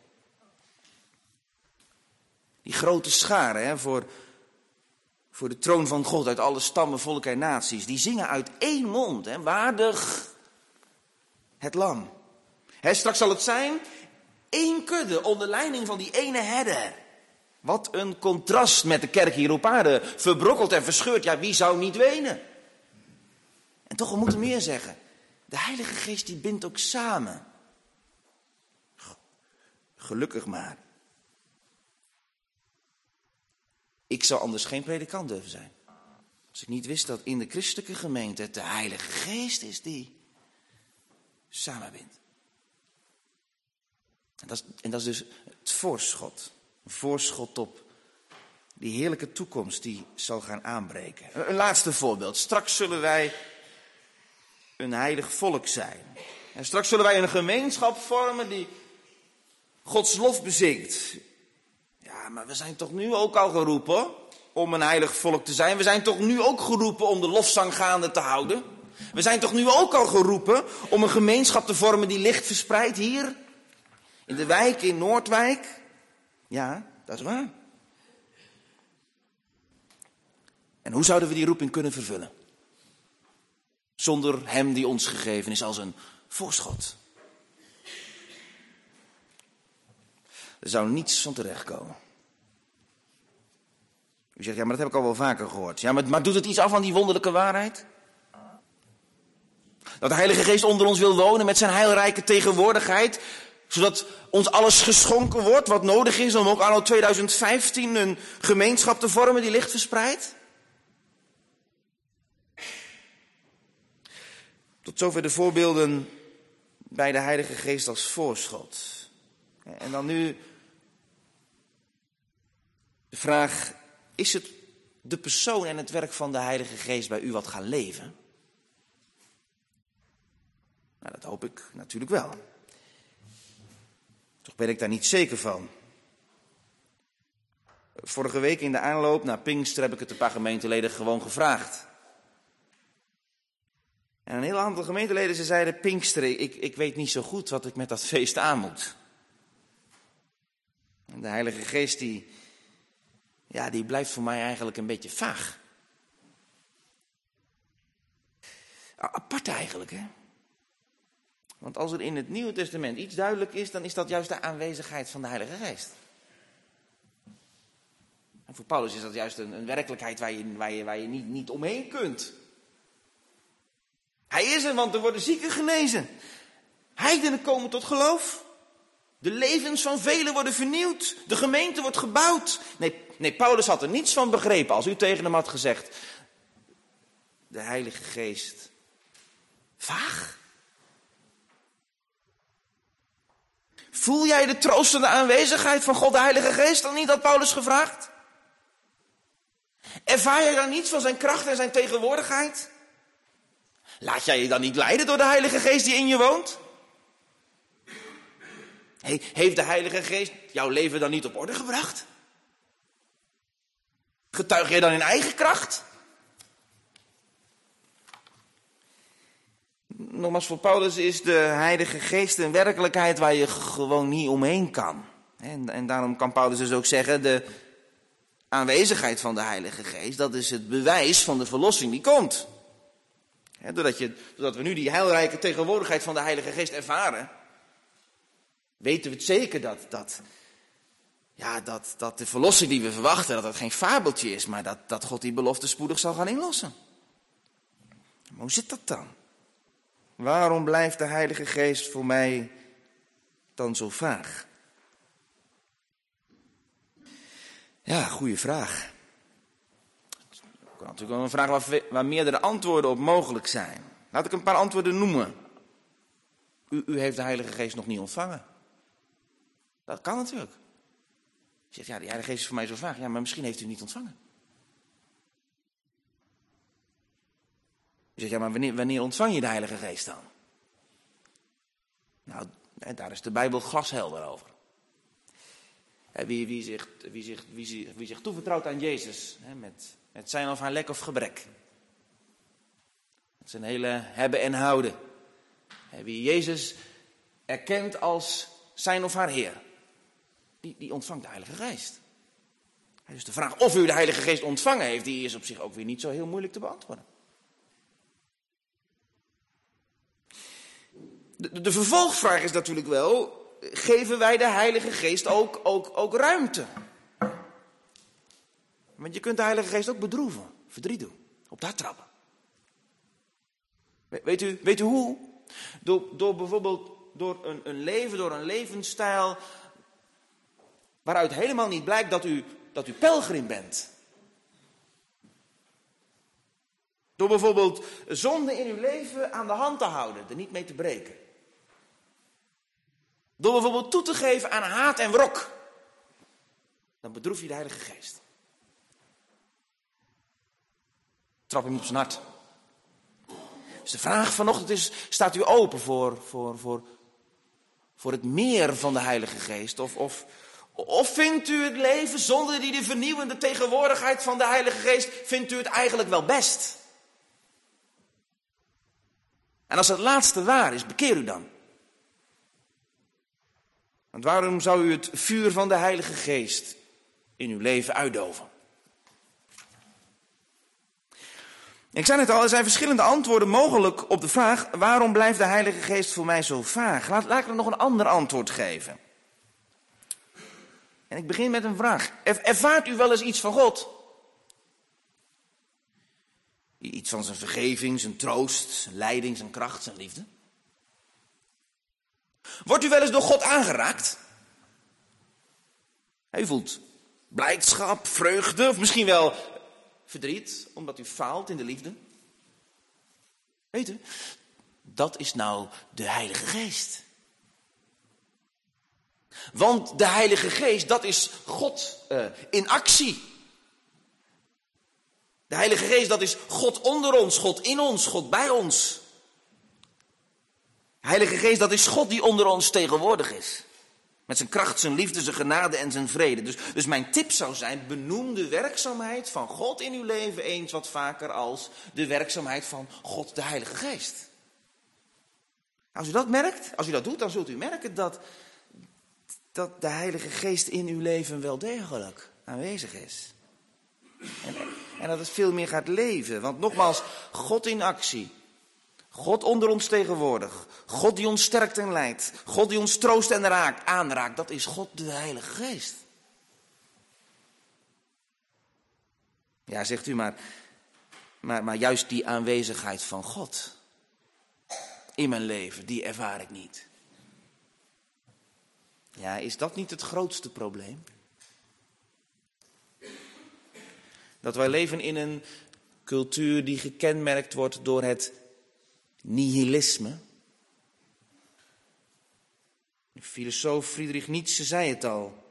Speaker 1: Die grote schare hè, voor, voor de troon van God uit alle stammen, volken en naties. Die zingen uit één mond, hè, waardig het lam. Hè, straks zal het zijn één kudde onder leiding van die ene herder. Wat een contrast met de kerk hier op aarde. Verbrokkeld en verscheurd, ja wie zou niet wenen? En toch, we moeten meer zeggen. De Heilige Geest die bindt ook samen. Gelukkig maar. Ik zou anders geen predikant durven zijn. Als ik niet wist dat in de christelijke gemeente het de Heilige Geest is die samenbindt. En dat is, en dat is dus het voorschot. Een voorschot op die heerlijke toekomst die zal gaan aanbreken. Een, een laatste voorbeeld. Straks zullen wij een heilig volk zijn. En straks zullen wij een gemeenschap vormen die Gods lof bezingt. Ja, maar we zijn toch nu ook al geroepen om een heilig volk te zijn. We zijn toch nu ook geroepen om de lofzang gaande te houden. We zijn toch nu ook al geroepen om een gemeenschap te vormen die licht verspreidt hier. In de wijk, in Noordwijk. Ja, dat is waar. En hoe zouden we die roeping kunnen vervullen? Zonder hem die ons gegeven is als een voorschot. Er zou niets van terechtkomen. U zegt, ja, maar dat heb ik al wel vaker gehoord. Ja, maar, maar doet het iets af aan die wonderlijke waarheid? Dat de Heilige Geest onder ons wil wonen met zijn heilrijke tegenwoordigheid, zodat ons alles geschonken wordt wat nodig is om ook anno tweeduizend vijftien een gemeenschap te vormen die licht verspreidt? Tot zover de voorbeelden bij de Heilige Geest als voorschot. En dan nu de vraag, is het de persoon en het werk van de Heilige Geest bij u wat gaan leven? Nou, dat hoop ik natuurlijk wel. Toch ben ik daar niet zeker van. Vorige week in de aanloop naar Pinkster heb ik het een paar gemeenteleden gewoon gevraagd. En een heel aantal gemeenteleden ze zeiden, Pinkster, ik, ik weet niet zo goed wat ik met dat feest aan moet. En de Heilige Geest die, ja, die blijft voor mij eigenlijk een beetje vaag. Apart eigenlijk, hè. Want als er in het Nieuwe Testament iets duidelijk is, dan is dat juist de aanwezigheid van de Heilige Geest. En voor Paulus is dat juist een, een werkelijkheid waar je, waar je, waar je niet, niet omheen kunt. Hij is er, want er worden zieken genezen. Heidenen komen tot geloof. De levens van velen worden vernieuwd. De gemeente wordt gebouwd. Nee, nee, Paulus had er niets van begrepen als u tegen hem had gezegd. De Heilige Geest. Vaag. Voel jij de troostende aanwezigheid van God de Heilige Geest dan niet, had Paulus gevraagd? Ervaar jij dan niets van zijn kracht en zijn tegenwoordigheid? Laat jij je dan niet leiden door de Heilige Geest die in je woont? Hey, heeft de Heilige Geest jouw leven dan niet op orde gebracht? Getuig jij dan in eigen kracht? Nogmaals, voor Paulus is de Heilige Geest een werkelijkheid waar je gewoon niet omheen kan. En, en daarom kan Paulus dus ook zeggen, de aanwezigheid van de Heilige Geest, dat is het bewijs van de verlossing die komt. He, doordat, je, doordat we nu die heilrijke tegenwoordigheid van de Heilige Geest ervaren, weten we het zeker dat, dat, ja, dat, dat de verlossing die we verwachten, dat dat geen fabeltje is, maar dat, dat God die belofte spoedig zal gaan inlossen. Maar hoe zit dat dan? Waarom blijft de Heilige Geest voor mij dan zo vaag? Ja, goede vraag. Dat kan natuurlijk wel een vraag waar, waar meerdere antwoorden op mogelijk zijn. Laat ik een paar antwoorden noemen. U, u heeft de Heilige Geest nog niet ontvangen. Dat kan natuurlijk. Je zegt, ja, de Heilige Geest is voor mij zo vaag. Ja, maar misschien heeft u niet ontvangen. Je zegt, ja, maar wanneer, wanneer ontvang je de Heilige Geest dan? Nou, daar is de Bijbel glashelder over. Wie, wie, zich, wie, zich, wie, zich, wie zich toevertrouwt aan Jezus, hè, met, met zijn of haar lek of gebrek. Met zijn hele hebben en houden. Wie Jezus erkent als zijn of haar Heer, die, die ontvangt de Heilige Geest. Dus de vraag of u de Heilige Geest ontvangen heeft, die is op zich ook weer niet zo heel moeilijk te beantwoorden. De, de vervolgvraag is natuurlijk wel, geven wij de Heilige Geest ook, ook, ook ruimte? Want je kunt de Heilige Geest ook bedroeven, verdriet doen, op de hart trappen. Weet u, weet u hoe? Door, door bijvoorbeeld door een, een leven, door een levensstijl waaruit helemaal niet blijkt dat u, dat u pelgrim bent. Door bijvoorbeeld zonde in uw leven aan de hand te houden, er niet mee te breken. Door bijvoorbeeld toe te geven aan haat en wrok. Dan bedroef je de Heilige Geest. Trap hem op zijn hart. Dus de vraag vanochtend is, staat u open voor, voor, voor, voor het meer van de Heilige Geest? Of, of, of vindt u het leven zonder die de vernieuwende tegenwoordigheid van de Heilige Geest, vindt u het eigenlijk wel best? En als het laatste waar is, bekeer u dan. Want waarom zou u het vuur van de Heilige Geest in uw leven uitdoven? Ik zei het al, er zijn verschillende antwoorden mogelijk op de vraag, waarom blijft de Heilige Geest voor mij zo vaag? Laat, laat ik er nog een ander antwoord geven. En ik begin met een vraag. Er, ervaart u wel eens iets van God? Iets van zijn vergeving, zijn troost, zijn leiding, zijn kracht, zijn liefde? Wordt u wel eens door God aangeraakt? U voelt blijdschap, vreugde of misschien wel verdriet, omdat u faalt in de liefde. Weet u, dat is nou de Heilige Geest. Want de Heilige Geest, dat is God uh, in actie. De Heilige Geest, dat is God onder ons, God in ons, God bij ons. De Heilige Geest, dat is God die onder ons tegenwoordig is. Met zijn kracht, zijn liefde, zijn genade en zijn vrede. Dus, dus mijn tip zou zijn, benoem de werkzaamheid van God in uw leven eens wat vaker als de werkzaamheid van God de Heilige Geest. Als u dat merkt, als u dat doet, dan zult u merken dat, dat de Heilige Geest in uw leven wel degelijk aanwezig is. En, en dat het veel meer gaat leven. Want nogmaals, God in actie. God onder ons tegenwoordig. God die ons sterkt en leidt. God die ons troost en raakt, aanraakt. Dat is God de Heilige Geest. Ja, zegt u, maar, maar, maar juist die aanwezigheid van God in mijn leven, die ervaar ik niet. Ja, is dat niet het grootste probleem? Dat wij leven in een cultuur die gekenmerkt wordt door het nihilisme. De filosoof Friedrich Nietzsche zei het al.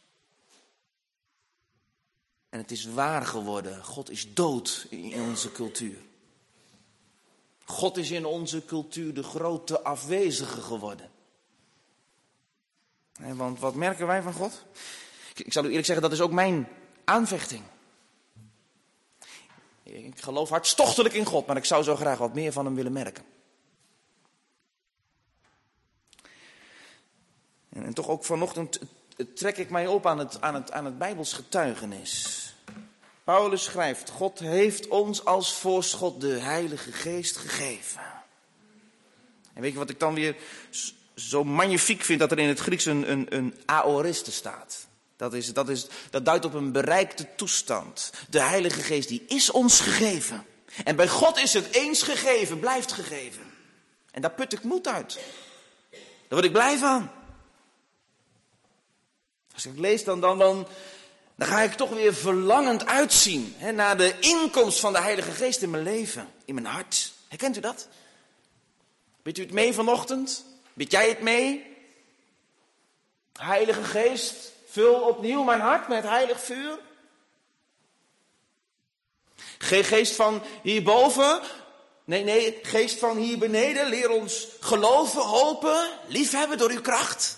Speaker 1: En het is waar geworden. God is dood in onze cultuur. God is in onze cultuur de grote afwezige geworden. Want wat merken wij van God? Ik zal u eerlijk zeggen, dat is ook mijn aanvechting. Ik geloof hartstochtelijk in God, maar ik zou zo graag wat meer van hem willen merken. En, en toch ook vanochtend trek ik mij op aan het, aan het, aan het Bijbels getuigenis. Paulus schrijft, God heeft ons als voorschot de Heilige Geest gegeven. En weet je wat ik dan weer zo magnifiek vind, dat er in het Grieks een, een, een aoriste staat. Dat, is, dat, is, dat duidt op een bereikte toestand. De Heilige Geest die is ons gegeven. En bij God is het eens gegeven, blijft gegeven. En daar put ik moed uit. Daar word ik blij van. Als ik lees dan, dan, dan, dan ga ik toch weer verlangend uitzien. Hè, naar de inkomst van de Heilige Geest in mijn leven, in mijn hart. Herkent u dat? Bidt u het mee vanochtend? Bid jij het mee? Heilige Geest, vul opnieuw mijn hart met heilig vuur. Geen geest van hierboven. Nee, nee, geest van hier beneden. Leer ons geloven, hopen, liefhebben door uw kracht.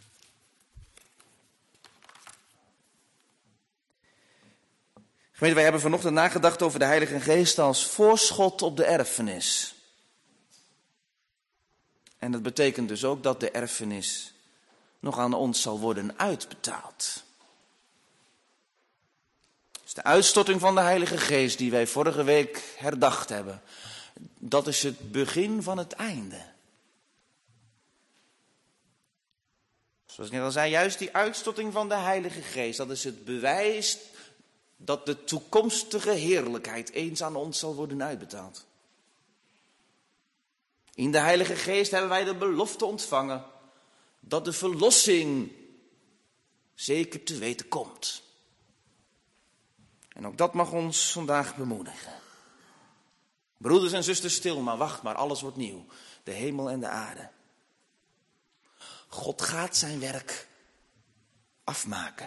Speaker 1: Gemeente, wij hebben vanochtend nagedacht over de Heilige Geest als voorschot op de erfenis. En dat betekent dus ook dat de erfenis nog aan ons zal worden uitbetaald. Dus de uitstorting van de Heilige Geest die wij vorige week herdacht hebben, dat is het begin van het einde. Zoals ik net al zei, juist die uitstorting van de Heilige Geest, dat is het bewijs dat de toekomstige heerlijkheid eens aan ons zal worden uitbetaald. In de Heilige Geest hebben wij de belofte ontvangen dat de verlossing zeker te weten komt. En ook dat mag ons vandaag bemoedigen. Broeders en zusters, stil maar, wacht maar, alles wordt nieuw. De hemel en de aarde. God gaat zijn werk afmaken.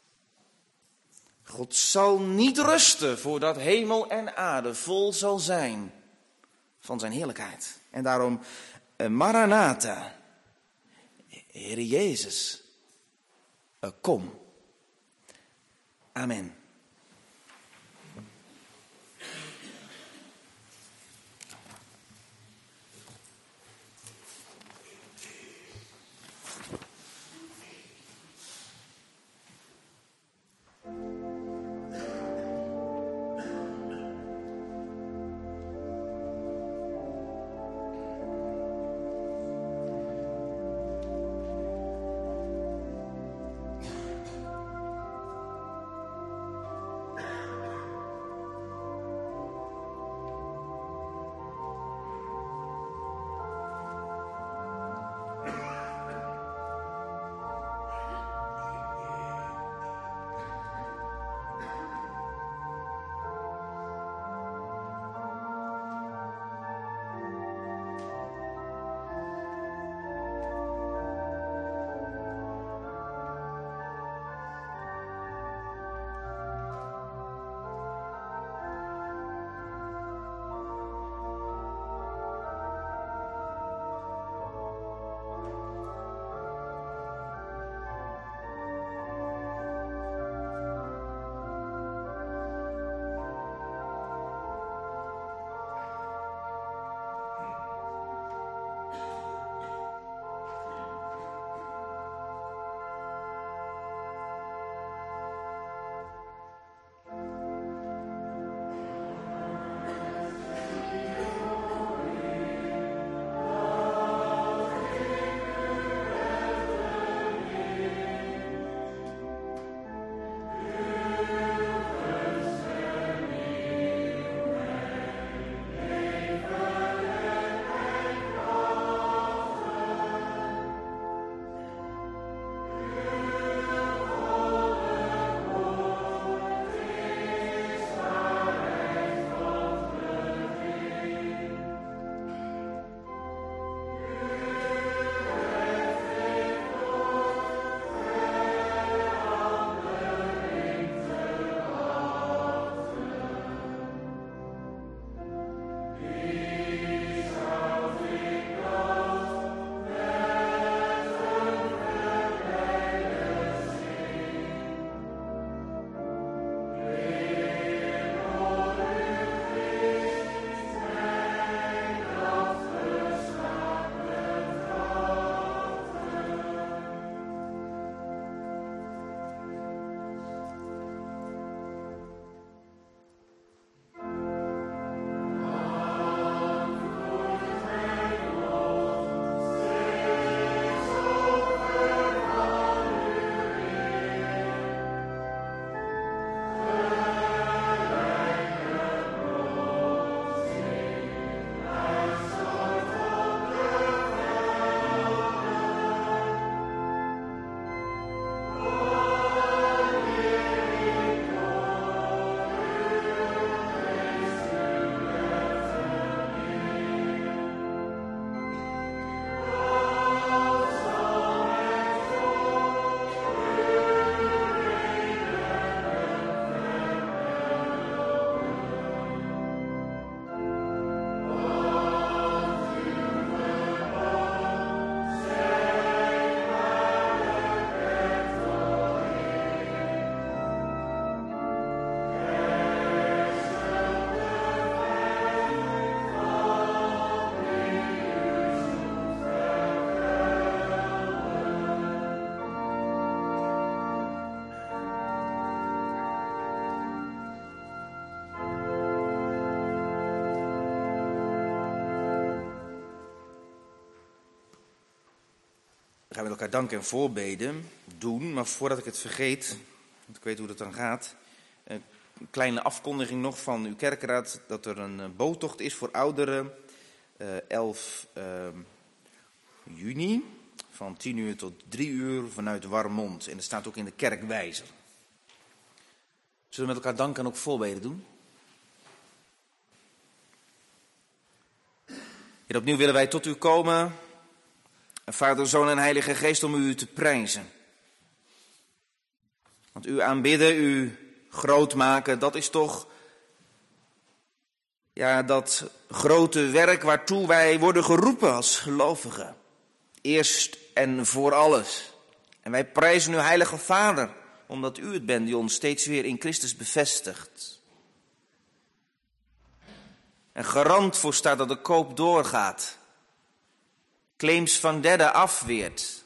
Speaker 1: God zal niet rusten voordat hemel en aarde vol zal zijn van zijn heerlijkheid. En daarom, Maranatha, Heer Jezus, kom. Amen. We gaan met elkaar dank en voorbeden doen, maar voordat ik het vergeet, want ik weet hoe dat dan gaat, een kleine afkondiging nog van uw kerkraad dat er een boottocht is voor ouderen, uh, elf uh, juni, van tien uur tot drie uur vanuit Warmond. En dat staat ook in de kerkwijzer. Zullen we met elkaar dank en ook voorbeden doen? En opnieuw willen wij tot u komen, Vader, Zoon en Heilige Geest, om u te prijzen. Want u aanbidden, u groot maken, dat is toch ja, dat grote werk waartoe wij worden geroepen als gelovigen. Eerst en voor alles. En wij prijzen u, Heilige Vader, omdat u het bent die ons steeds weer in Christus bevestigt. En garant voor staat dat de koop doorgaat. Claims van derden afweert.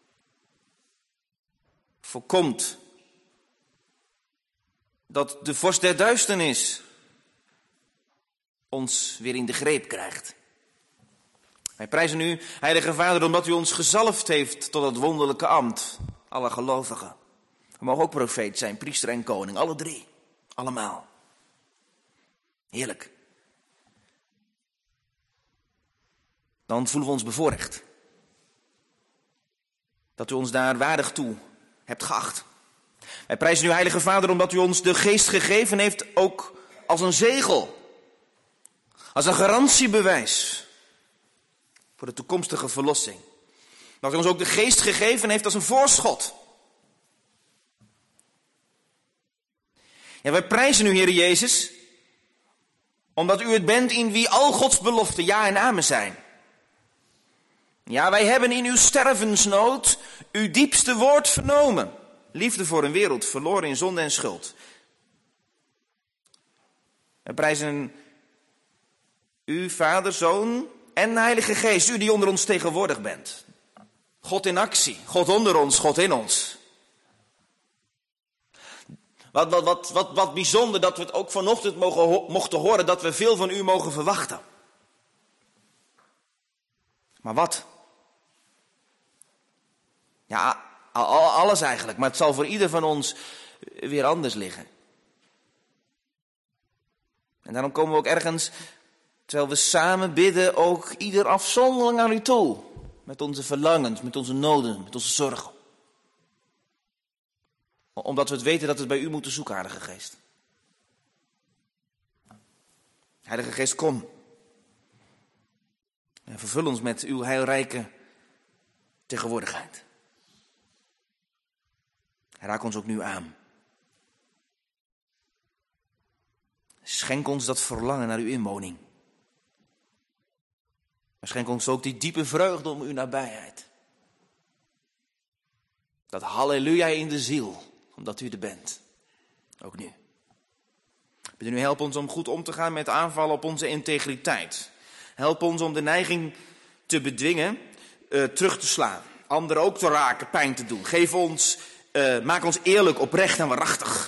Speaker 1: Voorkomt dat de vorst der duisternis ons weer in de greep krijgt. Wij prijzen u, Heilige Vader, omdat u ons gezalfd heeft tot het wonderlijke ambt. Alle gelovigen. We mogen ook profeet zijn, priester en koning. Alle drie. Allemaal. Heerlijk. Dan voelen we ons bevoorrecht. Dat u ons daar waardig toe hebt geacht. Wij prijzen u, Heilige Vader, omdat u ons de geest gegeven heeft, ook als een zegel. Als een garantiebewijs voor de toekomstige verlossing. Dat u ons ook de geest gegeven heeft als een voorschot. Ja, wij prijzen u, Heer Jezus, omdat u het bent in wie al Gods beloften ja en amen zijn. Ja, wij hebben in uw stervensnood uw diepste woord vernomen. Liefde voor een wereld verloren in zonde en schuld. Wij prijzen u, Vader, Zoon en Heilige Geest, u die onder ons tegenwoordig bent. God in actie, God onder ons, God in ons. Wat, wat, wat, wat, wat bijzonder dat we het ook vanochtend mogen, mochten horen, dat we veel van u mogen verwachten. Maar wat? Ja, alles eigenlijk, maar het zal voor ieder van ons weer anders liggen. En daarom komen we ook ergens, terwijl we samen bidden, ook ieder afzonderlijk naar u toe. Met onze verlangens, met onze noden, met onze zorgen. Omdat we het weten dat we het bij u moeten zoeken, Heilige Geest. Heilige Geest, kom. En vervul ons met uw heilrijke tegenwoordigheid. Raak ons ook nu aan. Schenk ons dat verlangen naar uw inwoning. Maar schenk ons ook die diepe vreugde om uw nabijheid. Dat halleluja in de ziel, omdat u er bent. Ook nu. Bidden u, help ons om goed om te gaan met aanvallen op onze integriteit. Help ons om de neiging te bedwingen, uh, terug te slaan. Anderen ook te raken, pijn te doen. Geef ons, uh, maak ons eerlijk, oprecht en waarachtig.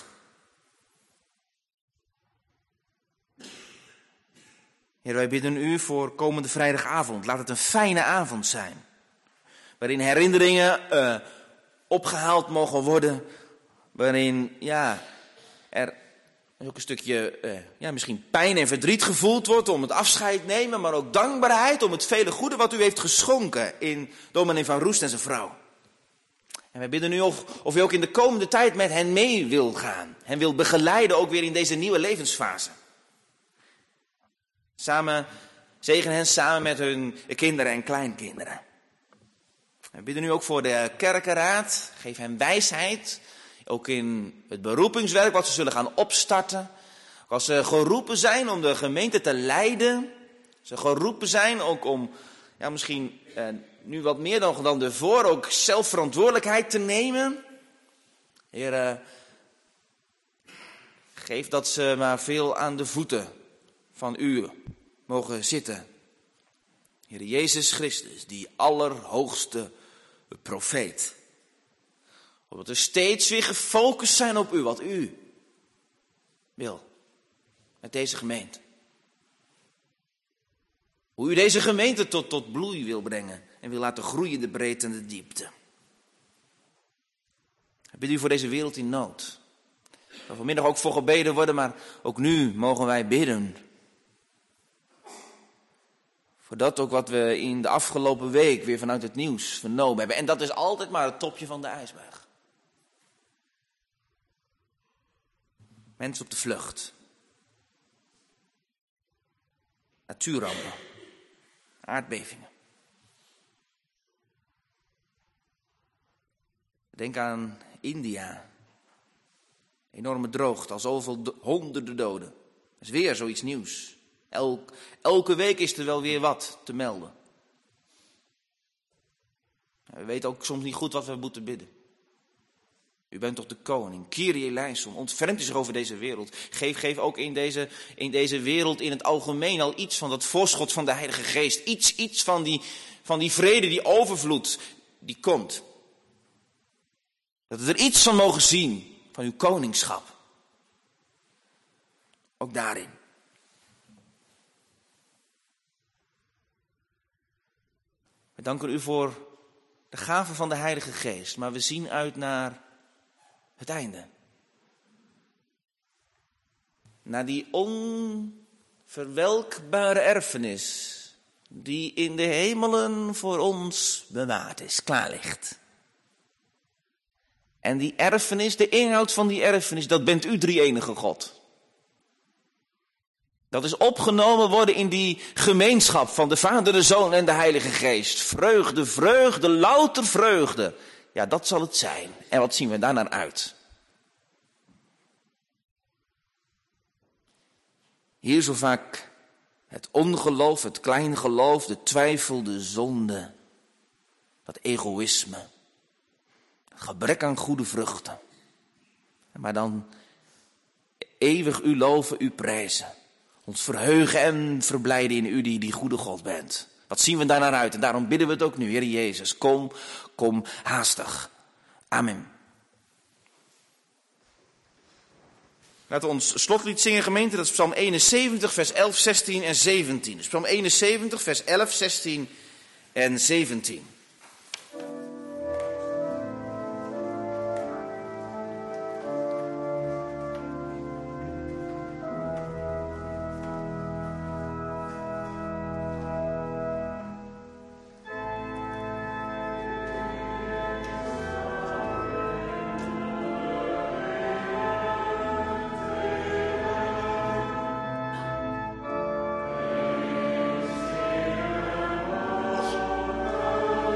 Speaker 1: Heer, wij bidden u voor komende vrijdagavond. Laat het een fijne avond zijn. Waarin herinneringen uh, opgehaald mogen worden. Waarin, ja, er ook een stukje, uh, ja, misschien pijn en verdriet gevoeld wordt om het afscheid nemen. Maar ook dankbaarheid om het vele goede wat u heeft geschonken in dominee Van Roest en zijn vrouw. En wij bidden u of, of u ook in de komende tijd met hen mee wil gaan. Hen wil begeleiden ook weer in deze nieuwe levensfase. Samen, zegen hen samen met hun kinderen en kleinkinderen. We bidden nu ook voor de kerkenraad. Geef hen wijsheid. Ook in het beroepingswerk wat ze zullen gaan opstarten. Als ze geroepen zijn om de gemeente te leiden. Ze geroepen zijn ook om, ja, misschien eh, nu wat meer dan, dan ervoor, ook zelfverantwoordelijkheid te nemen. Heer, eh, geef dat ze maar veel aan de voeten van u mogen zitten. Heer Jezus Christus, die allerhoogste profeet. Omdat we steeds weer gefocust zijn op u, wat u wil. Met deze gemeente. Hoe u deze gemeente tot, tot bloei wil brengen en wil laten groeien de breedte en de diepte. Ik bid u voor deze wereld in nood. Er zal vanmiddag ook voor gebeden worden, maar ook nu mogen wij bidden. Voor dat ook wat we in de afgelopen week weer vanuit het nieuws vernomen hebben. En dat is altijd maar het topje van de ijsberg. Mensen op de vlucht. Natuurrampen. Aardbevingen. Denk aan India. Enorme droogte, al zoveel do- honderden doden. Dat is weer zoiets nieuws. Elk, elke week is er wel weer wat te melden. We weten ook soms niet goed wat we moeten bidden. U bent toch de koning, Kyrie eleison, ontfermt u zich over deze wereld. Geef, geef ook in deze, in deze wereld in het algemeen al iets van dat voorschot van de Heilige Geest. Iets, iets van, die, van die vrede, die overvloed, die komt. Dat we er iets van mogen zien, van uw koningschap. Ook daarin. We danken u voor de gave van de Heilige Geest, maar we zien uit naar het einde. Naar die onverwelkbare erfenis die in de hemelen voor ons bewaard is, klaar ligt. En die erfenis, de inhoud van die erfenis, dat bent u, drie-enige God. Dat is opgenomen worden in die gemeenschap van de Vader, de Zoon en de Heilige Geest. Vreugde, vreugde, louter vreugde. Ja, dat zal het zijn. En wat zien we daar naar uit? Hier zo vaak het ongeloof, het kleingeloof, de twijfel, de zonde. Dat egoïsme. Het gebrek aan goede vruchten. Maar dan eeuwig u loven, u prijzen. Ons verheugen en verblijden in u die die goede God bent. Wat zien we daar naar uit? En daarom bidden we het ook nu, Heer Jezus. Kom, kom haastig. Amen. Laten we ons slotlied zingen, gemeente. Dat is Psalm eenenzeventig, vers elf, zestien en zeventien. Dus Psalm eenenzeventig, vers elf, zestien en zeventien.
Speaker 2: Oh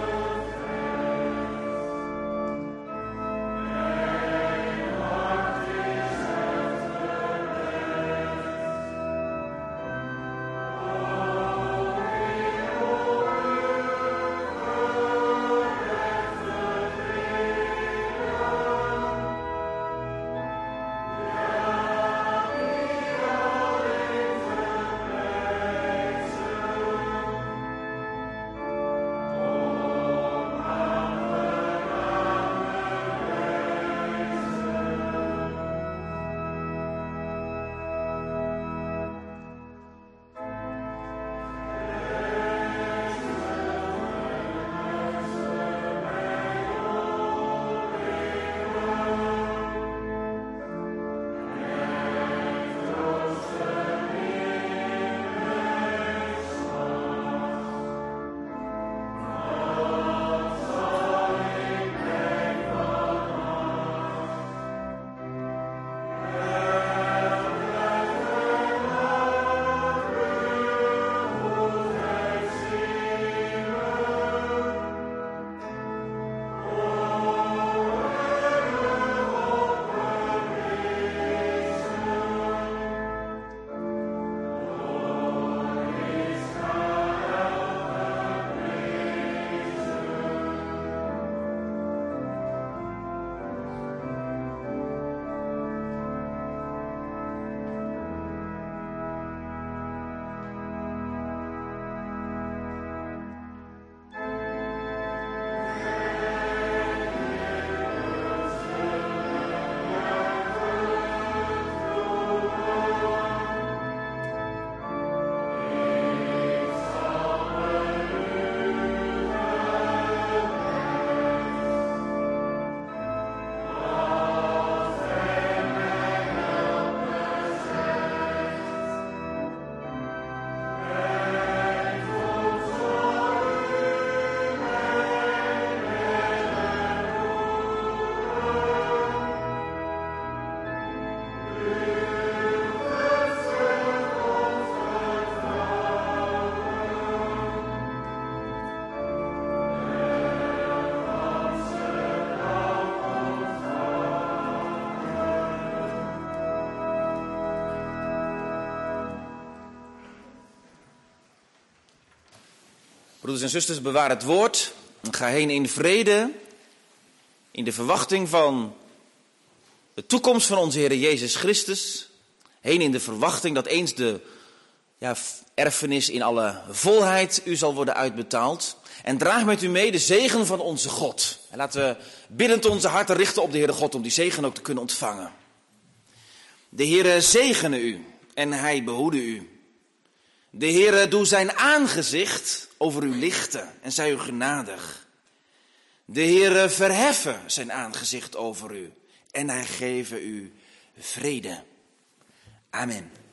Speaker 1: Broeders en zusters, bewaar het woord. Ga heen in vrede, in de verwachting van de toekomst van onze Heer Jezus Christus. Heen in de verwachting dat eens de ja, erfenis in alle volheid u zal worden uitbetaald. En draag met u mee de zegen van onze God. En laten we biddend onze harten richten op de Heere God om die zegen ook te kunnen ontvangen. De Heere zegene u en hij behoede u. De Heere doe zijn aangezicht over u lichten en zij u genadig. De Heere verheffen zijn aangezicht over u en hij geven u vrede. Amen.